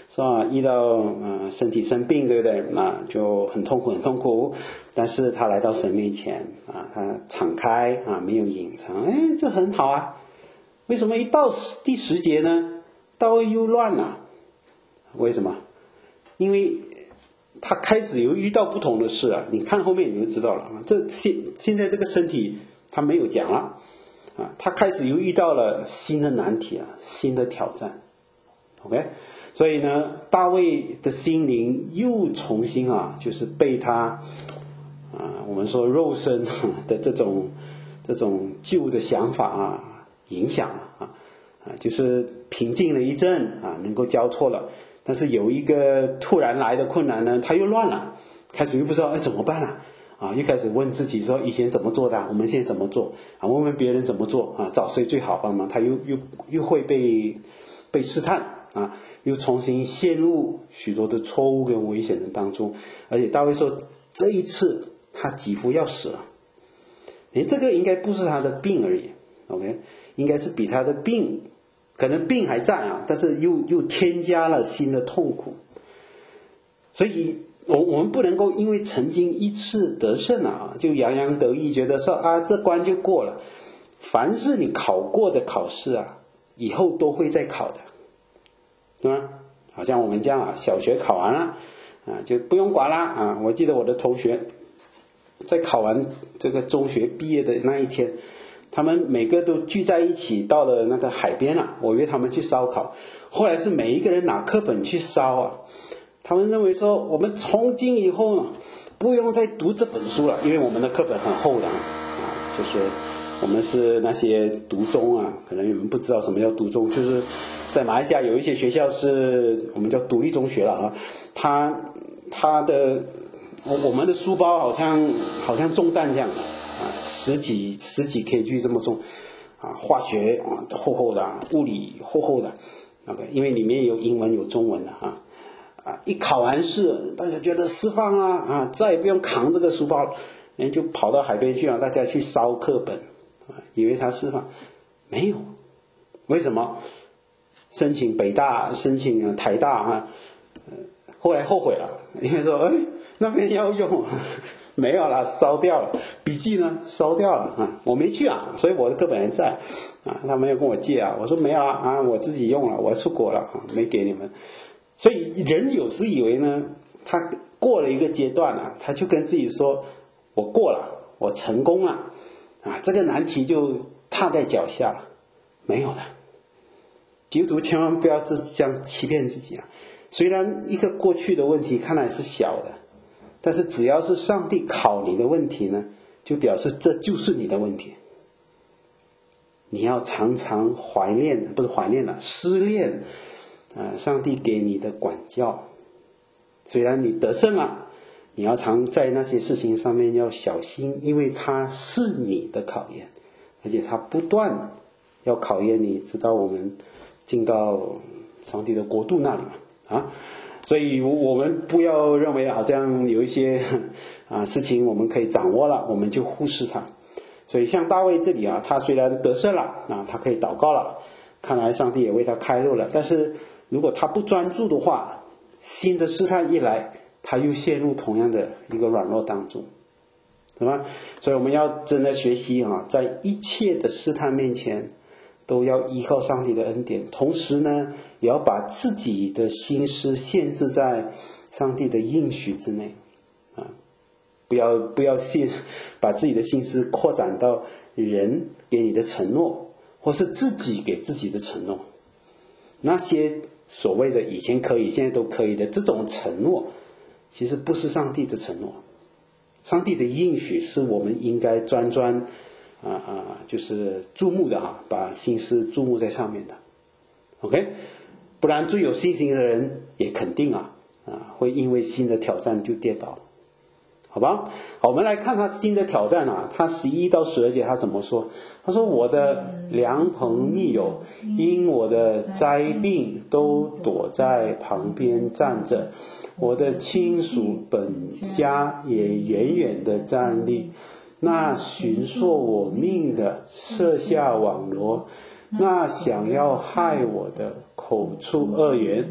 是吧？遇到呃身体生病，对不对？啊，就很痛苦很痛苦。但是他来到神面前啊，他敞开啊，没有隐藏，哎，这很好啊。为什么一到第十节呢，大卫又乱了？为什么？因为他开始又遇到不同的事啊，你看后面你就知道了。这现现在这个身体他没有讲了啊，他开始又遇到了新的难题啊，新的挑战。OK， 所以呢，大卫的心灵又重新啊，就是被他啊，我们说肉身的这种这种旧的想法啊影响了啊啊，就是平静了一阵啊，能够交托了。但是有一个突然来的困难呢，他又乱了，开始又不知道哎怎么办了啊，又开始问自己说以前怎么做的，我们现在怎么做啊？问问别人怎么做啊？找谁最好帮忙？他又又又会被被试探啊，又重新陷入许多的错误跟危险的当中。而且大卫说，这一次他几乎要死了。诶，这个应该不是他的病而已 ，OK， 应该是比他的病。可能病还在啊，但是又又添加了新的痛苦，所以我我们不能够因为曾经一次得胜啊，就洋洋得意，觉得说啊这关就过了。凡是你考过的考试啊，以后都会再考的，对吗？好像我们这样啊，小学考完了啊，就不用管了啊。我记得我的同学在考完这个中学毕业的那一天。他们每个都聚在一起到了那个海边了，我约他们去烧烤。后来是每一个人拿课本去烧啊，他们认为说我们从今以后呢，不用再读这本书了，因为我们的课本很厚的啊，就是我们是那些读中啊，可能你们不知道什么叫读中，就是在马来西亚有一些学校是我们叫独立中学了啊，他他的我我们的书包好像好像中弹这样的。啊，十几十几 K G 这么重啊，化学啊厚厚的，物理厚厚的，那个因为里面有英文有中文的啊啊，一考完试，大家觉得释放了啊，再也不用扛这个书包了，人就跑到海边去啊，大家去烧课本啊，以为他释放，没有，为什么？申请北大，申请台大啊，后来后悔了，因为说哎那边要用。没有了，烧掉了。笔记呢，烧掉了啊！我没去啊，所以我的课本还在啊。他没有跟我借啊，我说没有啊啊，我自己用了，我出国了啊，没给你们。所以人有时以为呢，他过了一个阶段啊，他就跟自己说，我过了，我成功了啊，这个难题就踏在脚下了。没有的，基督徒千万不要这样欺骗自己啊！虽然一个过去的问题看来是小的。但是只要是上帝考你的问题呢，就表示这就是你的问题。你要常常怀念，不是怀念了，思念啊、呃，上帝给你的管教。虽然你得胜了，你要常在那些事情上面要小心，因为它是你的考验，而且它不断要考验你，直到我们进到上帝的国度那里嘛啊。所以我们不要认为好像有一些啊事情我们可以掌握了，我们就忽视它。所以像大卫这里啊，他虽然得胜了啊，他可以祷告了，看来上帝也为他开路了。但是如果他不专注的话，新的试探一来，他又陷入同样的一个软弱当中，对吧？所以我们要真的学习啊，在一切的试探面前，都要依靠上帝的恩典，同时呢，也要把自己的心思限制在上帝的应许之内啊，不要不要限把自己的心思扩展到人给你的承诺，或是自己给自己的承诺。那些所谓的以前可以现在都可以的这种承诺，其实不是上帝的承诺。上帝的应许是我们应该专专啊啊，就是注目的哈，把心思注目在上面的 ，OK， 不然最有信心的人也肯定啊啊会因为新的挑战就跌倒，好吧？好，我们来看他新的挑战啊，他十一到十二节他怎么说？他说：“我的良朋密友因我的灾病都躲在旁边站着，我的亲属本家也远远的站立。那寻索我命的设下网罗，那想要害我的口出恶言，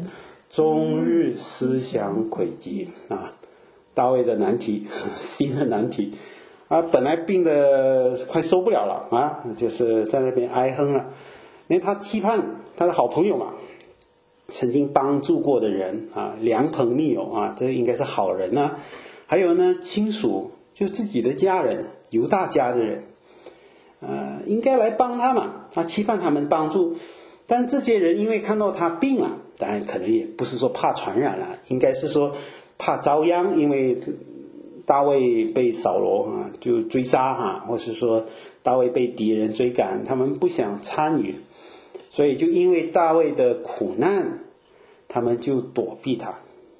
终日思想诡计啊。大卫的难题，新的难题啊，本来病得快受不了了啊，就是在那边哀哼了。因为他期盼他的好朋友嘛，曾经帮助过的人啊，良朋密友啊，这应该是好人啊。还有呢，亲属，就自己的家人，犹大家的人，呃，应该来帮他嘛，他期盼他们帮助。但这些人因为看到他病了，当然可能也不是说怕传染了，应该是说怕遭殃，因为大卫被扫罗啊就追杀哈，或是说大卫被敌人追赶，他们不想参与，所以就因为大卫的苦难，他们就躲避他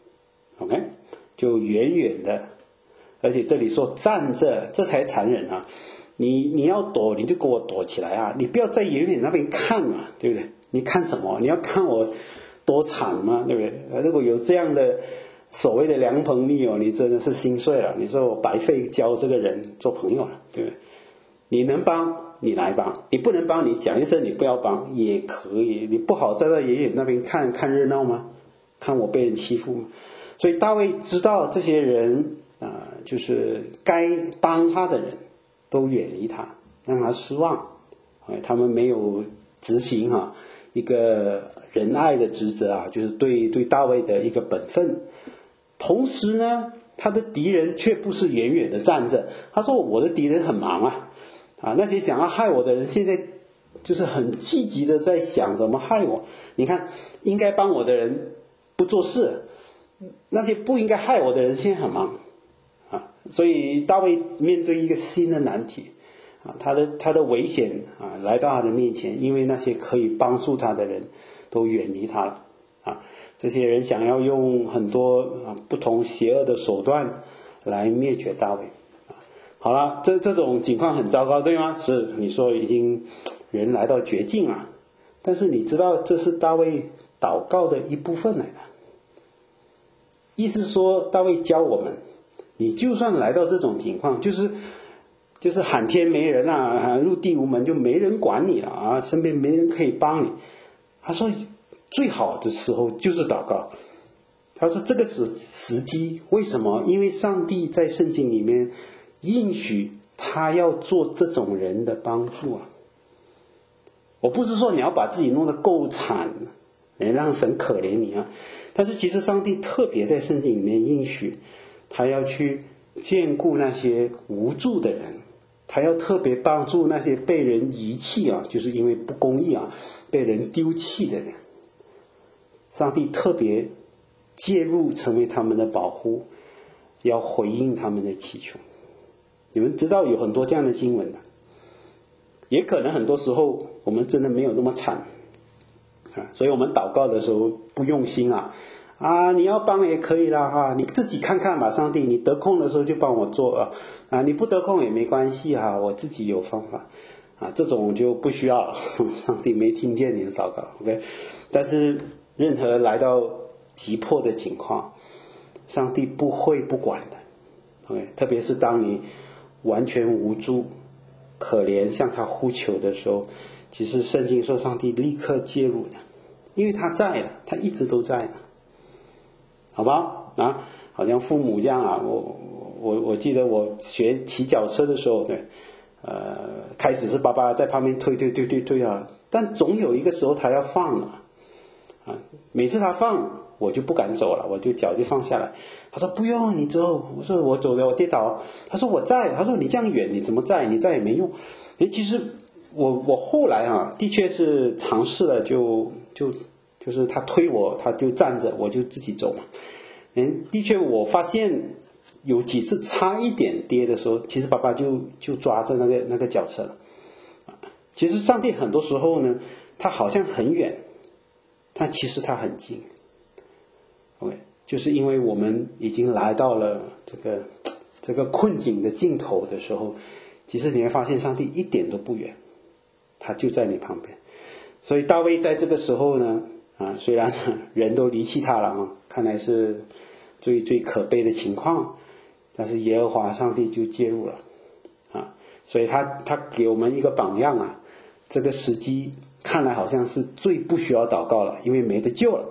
，OK， 就远远的，而且这里说站着，这才残忍啊！你你要躲，你就给我躲起来啊！你不要在远远那边看嘛，对不对？你看什么？你要看我多惨吗？对不对？如果有这样的所谓的良朋密友，你真的是心碎了。你说我白费交这个人做朋友了，对不对？你能帮你来帮，你不能帮你讲一声你不要帮也可以。你不好站在远远那边看看热闹吗？看我被人欺负吗？所以大卫知道这些人啊、呃，就是该帮他的人都远离他，让他失望。哎，他们没有执行哈、啊、一个仁爱的职责啊，就是对对大卫的一个本分。同时呢，他的敌人却不是远远的站着。他说我的敌人很忙啊，啊，那些想要害我的人现在就是很积极的在想怎么害我。你看，应该帮我的人不做事，那些不应该害我的人现在很忙啊。所以大卫面对一个新的难题啊，他的他的危险啊来到他的面前，因为那些可以帮助他的人都远离他了啊。这些人想要用很多啊不同邪恶的手段来灭绝大卫啊。好了，这这种情况很糟糕，对吗？是，你说已经人来到绝境了，但是你知道这是大卫祷告的一部分来的。意思说，大卫教我们，你就算来到这种情况，就是就是喊天没人啊，入地无门，就没人管你了啊，身边没人可以帮你。他说最好的时候就是祷告。他说这个是时机，为什么？因为上帝在圣经里面应许他要做这种人的帮助啊。我不是说你要把自己弄得够惨，让神可怜你啊。但是其实上帝特别在圣经里面应许，他要去眷顾那些无助的人，他要特别帮助那些被人遗弃啊，就是因为不公义啊，被人丢弃的人。上帝特别介入，成为他们的保护，要回应他们的祈求。你们知道有很多这样的经文的，也可能很多时候我们真的没有那么惨啊，所以我们祷告的时候不用心啊啊，你要帮也可以啦哈，你自己看看吧，上帝，你得空的时候就帮我做啊啊，你不得空也没关系哈、啊，我自己有方法啊，这种就不需要了，上帝没听见你的祷告 ，OK？ 但是任何来到急迫的情况，上帝不会不管的 ，OK？ 特别是当你完全无助、可怜向他呼求的时候，其实圣经说上帝立刻介入的，因为他在的，他一直都在的，好吧？啊，好像父母这样啊，我我我记得我学骑脚车的时候，对，呃，开始是爸爸在旁边推推推推推啊，但总有一个时候他要放了。啊，每次他放，我就不敢走了，我就脚就放下来。他说不用，你走。我说我走了，我跌倒。他说我在。他说你这样远，你怎么在？你在也没用。诶，其实我我后来啊，的确是尝试了就，就就就是他推我，他就站着，我就自己走嘛。嗯，的确我发现有几次差一点跌的时候，其实爸爸就就抓着那个那个脚车了。其实上帝很多时候呢，他好像很远。但其实它很近 ，OK， 就是因为我们已经来到了这个这个困境的尽头的时候，其实你会发现上帝一点都不远，他就在你旁边。所以大卫在这个时候呢，啊，虽然人都离弃他了啊，看来是最最可悲的情况，但是耶和华上帝就介入了，啊，所以他他给我们一个榜样啊，这个时机。看来好像是最不需要祷告了，因为没得救了，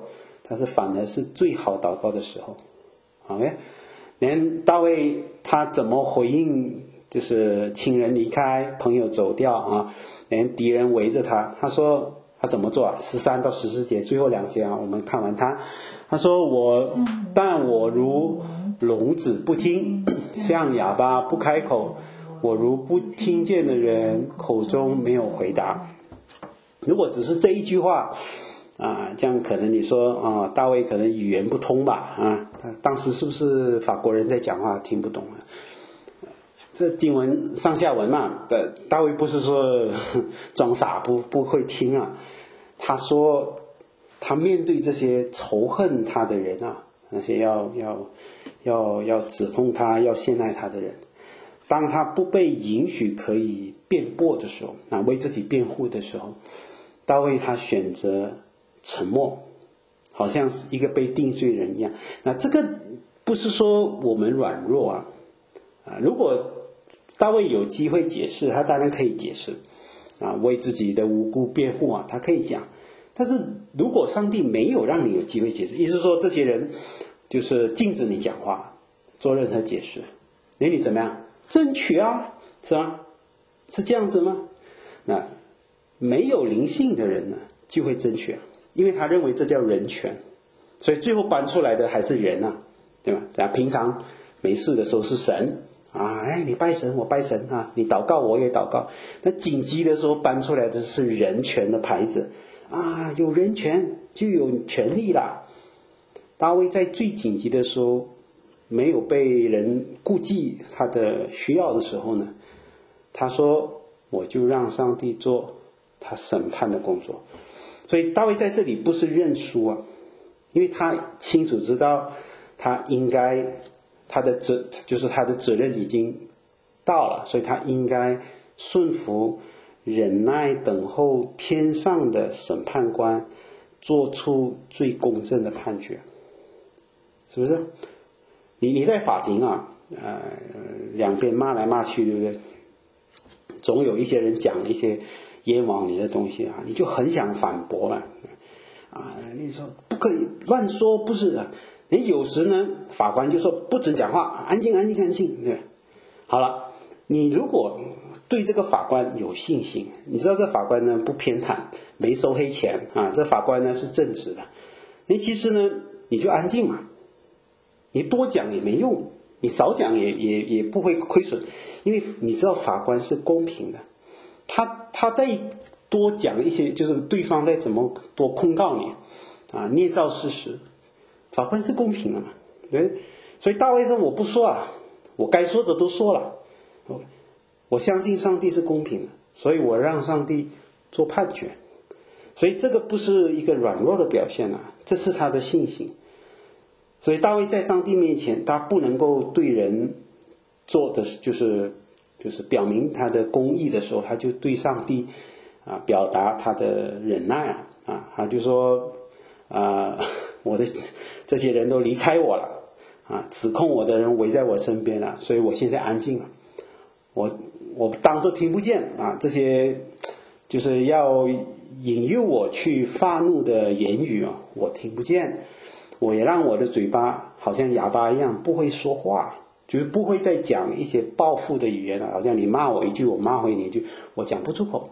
但是反而是最好祷告的时候。OK， 连大卫他怎么回应，就是亲人离开，朋友走掉啊，连敌人围着他，他说他怎么做啊？十三到十四节最后两节啊，我们看完他，他说我但我如聋子不听，像哑巴不开口，我如不听见的人，口中没有回答。如果只是这一句话啊，这样可能你说啊，大卫可能语言不通吧啊，当时是不是法国人在讲话听不懂啊？这经文上下文嘛，大卫不是说装傻不不会听啊，他说他面对这些仇恨他的人啊，那些要要要要指控他要陷害他的人，当他不被允许可以辩驳的时候啊，为自己辩护的时候，大卫他选择沉默，好像是一个被定罪人一样。那这个不是说我们软弱啊，啊，如果大卫有机会解释，他当然可以解释啊，为自己的无辜辩护啊，他可以讲。但是如果上帝没有让你有机会解释，意思是说这些人就是禁止你讲话，做任何解释，那你怎么样？争取啊，是吧？是这样子吗？那没有灵性的人呢，就会争取啊，因为他认为这叫人权，所以最后搬出来的还是人啊，对吧？平常没事的时候是神啊，哎，你拜神我拜神啊，你祷告我也祷告。那紧急的时候搬出来的是人权的牌子啊，有人权就有权利啦。大卫在最紧急的时候，没有被人顾忌他的需要的时候呢，他说我就让上帝做他审判的工作。所以大卫在这里不是认输啊，因为他清楚知道他应该他的责就是他的责任已经到了，所以他应该顺服忍耐等候天上的审判官做出最公正的判决，是不是？你你在法庭啊，呃，两边骂来骂去，对不对？总有一些人讲一些冤枉你的东西啊，你就很想反驳了啊！你说不可以乱说，不是的。你有时呢，法官就说不准讲话，安静安静安静，对。好了，你如果对这个法官有信心，你知道这法官呢不偏袒，没收黑钱啊，这法官呢是正直的，你其实呢你就安静嘛，你多讲也没用，你少讲也也也不会亏损，因为你知道法官是公平的，他他再多讲一些，就是对方再怎么多控告你啊，捏造事实，法官是公平的嘛，对。所以大卫说我不说啊，我该说的都说了，我相信上帝是公平的，所以我让上帝做判决。所以这个不是一个软弱的表现啊，这是他的信心。所以大卫在上帝面前，他不能够对人做的就是就是表明他的公义的时候，他就对上帝啊表达他的忍耐啊啊，他就说啊，我的这些人都离开我了啊，指控我的人围在我身边了，所以我现在安静了，我我当作听不见啊，这些就是要引诱我去发怒的言语啊，我听不见，我也让我的嘴巴好像哑巴一样不会说话，就是不会再讲一些报复的语言了，好像你骂我一句我骂回你一句，我讲不出口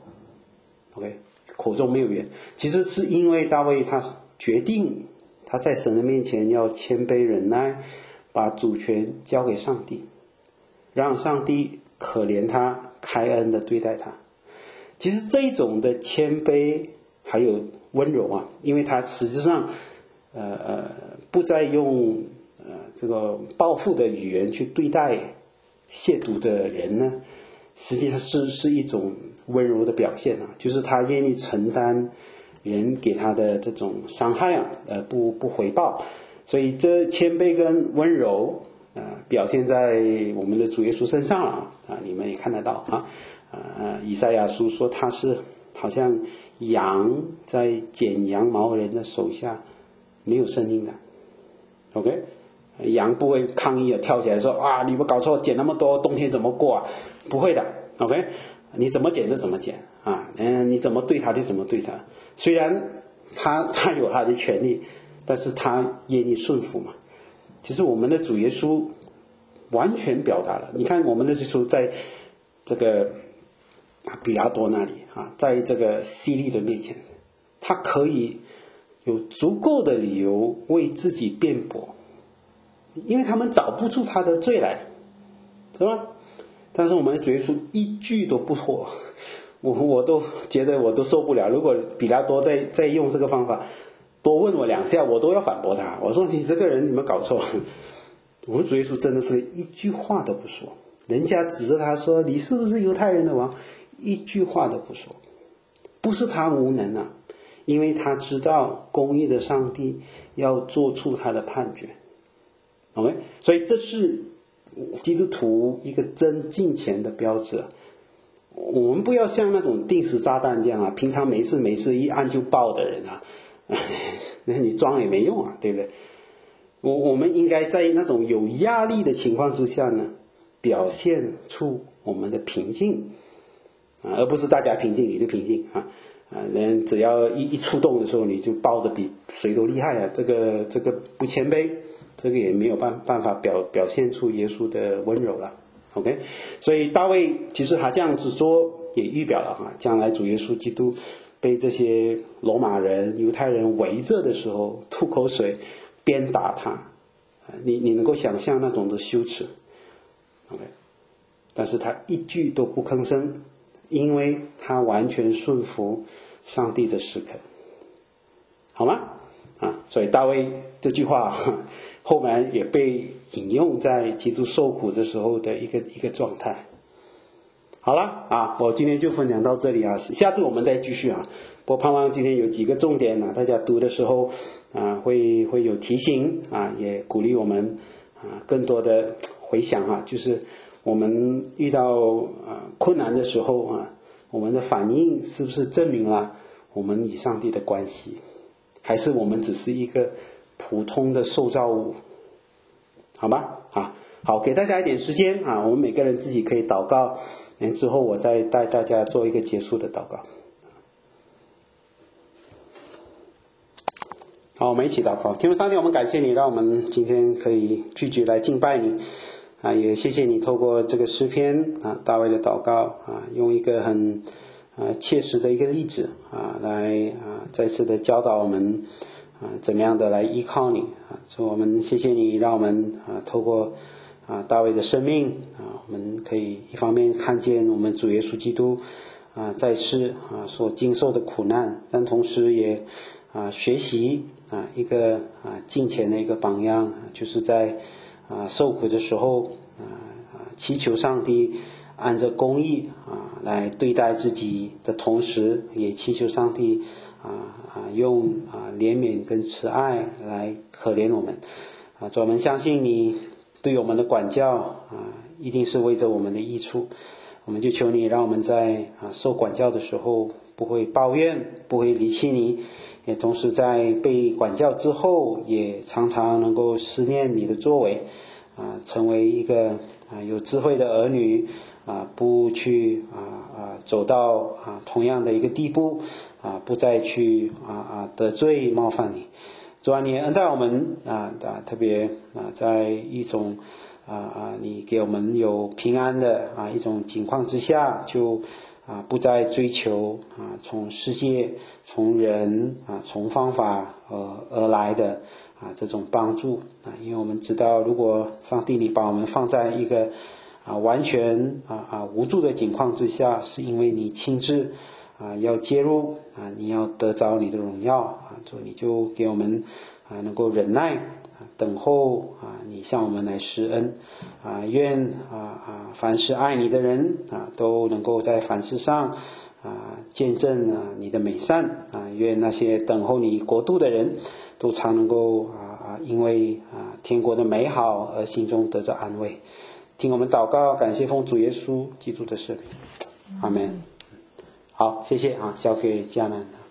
OK， 口中没有言。其实是因为大卫他决定他在神的面前要谦卑忍耐，把主权交给上帝，让上帝可怜他，开恩的对待他。其实这种的谦卑还有温柔啊，因为他实际上呃呃不再用呃这个报复的语言去对待亵渎的人呢，实际上是是一种温柔的表现啊，就是他愿意承担人给他的这种伤害啊，呃不不回报。所以这谦卑跟温柔呃表现在我们的主耶稣身上了啊，你们也看得到啊。呃，以赛亚书说他是好像羊在剪羊毛人的手下没有声音的 OK， 羊不会抗议啊，跳起来说啊你们搞错，剪那么多冬天怎么过啊，不会的 OK， 你怎么剪就怎么剪啊，嗯，你怎么对他就怎么对他，虽然他他有他的权利， 但是他愿意顺服嘛。其实我们的主耶稣完全表达了，你看我们的主耶稣在这个比拉多那里啊，在这个希律的面前，他可以有足够的理由为自己辩驳，因为他们找不出他的罪来，是吧？但是我们的主耶稣一句都不错，我我都觉得我都受不了。如果比拉多再再用这个方法多问我两下，我都要反驳他。我说你这个人你们搞错了。我们主耶稣真的是一句话都不说，人家指着他说你是不是犹太人的王，一句话都不说。不是他无能啊，因为他知道公义的上帝要做出他的判决。 OK， 所以这是基督徒一个真敬虔的标志。我们不要像那种定时炸弹这样啊，平常没事没事一按就爆的人啊，那你装也没用啊，对不对？我我们应该在那种有压力的情况之下呢，表现出我们的平静啊，而不是大家平静你就平静啊啊，人只要一一触动的时候你就爆的比谁都厉害啊，这个这个不谦卑。这个也没有办办法表表现出耶稣的温柔了 ，OK？ 所以大卫其实他这样子说，也预表了哈，将来主耶稣基督被这些罗马人、犹太人围着的时候，吐口水、鞭打他，你你能够想象那种的羞耻 ，OK？ 但是他一句都不吭声，因为他完全顺服上帝的时刻，好吗？啊，所以大卫这句话后面也被引用在基督受苦的时候的一个一个状态。好了啊，我今天就分享到这里啊，下次我们再继续啊。我盼望今天有几个重点啊，大家读的时候啊会会有提醒啊，也鼓励我们啊更多的回想啊，就是我们遇到啊困难的时候啊，我们的反应是不是证明了我们与上帝的关系？还是我们只是一个普通的受造物，好吗？啊，好，给大家一点时间啊，我们每个人自己可以祷告，然之后我再带大家做一个结束的祷告。好，我们一起祷告。天父上帝，我们感谢你，让我们今天可以聚集来敬拜你啊，也谢谢你透过这个诗篇啊，大卫的祷告啊，用一个很啊，切实的一个例子啊，来啊，再次的教导我们啊，怎么样的来依靠你啊。所以我们谢谢你，让我们啊，透过啊大卫的生命啊，我们可以一方面看见我们主耶稣基督啊在世啊所经受的苦难，但同时也啊学习啊一个啊敬虔的一个榜样，就是在啊受苦的时候啊啊祈求上帝按着公义啊来对待自己的同时，也祈求上帝啊啊用啊怜悯跟慈爱来可怜我们啊。主，我们相信你对我们的管教啊，一定是为着我们的益处。我们就求你，让我们在啊受管教的时候不会抱怨，不会离弃你，也同时在被管教之后，也常常能够思念你的作为啊，成为一个啊有智慧的儿女。啊，不去啊啊走到啊同样的一个地步啊，不再去啊啊得罪冒犯你。主啊，你恩待我们啊啊，特别啊在一种啊啊你给我们有平安的啊一种情况之下，就啊不再追求啊从世界、从人啊从方法呃而来的啊这种帮助啊，因为我们知道，如果上帝你把我们放在一个啊，完全啊啊无助的情况之下，是因为你亲自啊要介入啊，你要得着你的荣耀啊，所以你就给我们啊能够忍耐啊，等候啊你向我们来施恩啊，愿啊啊凡是爱你的人啊都能够在凡事上啊见证啊你的美善啊，愿那些等候你国度的人都常能够啊啊因为啊天国的美好而心中得着安慰。听我们祷告，感谢奉主耶稣基督的圣名，阿们。好，谢谢啊，交给家人。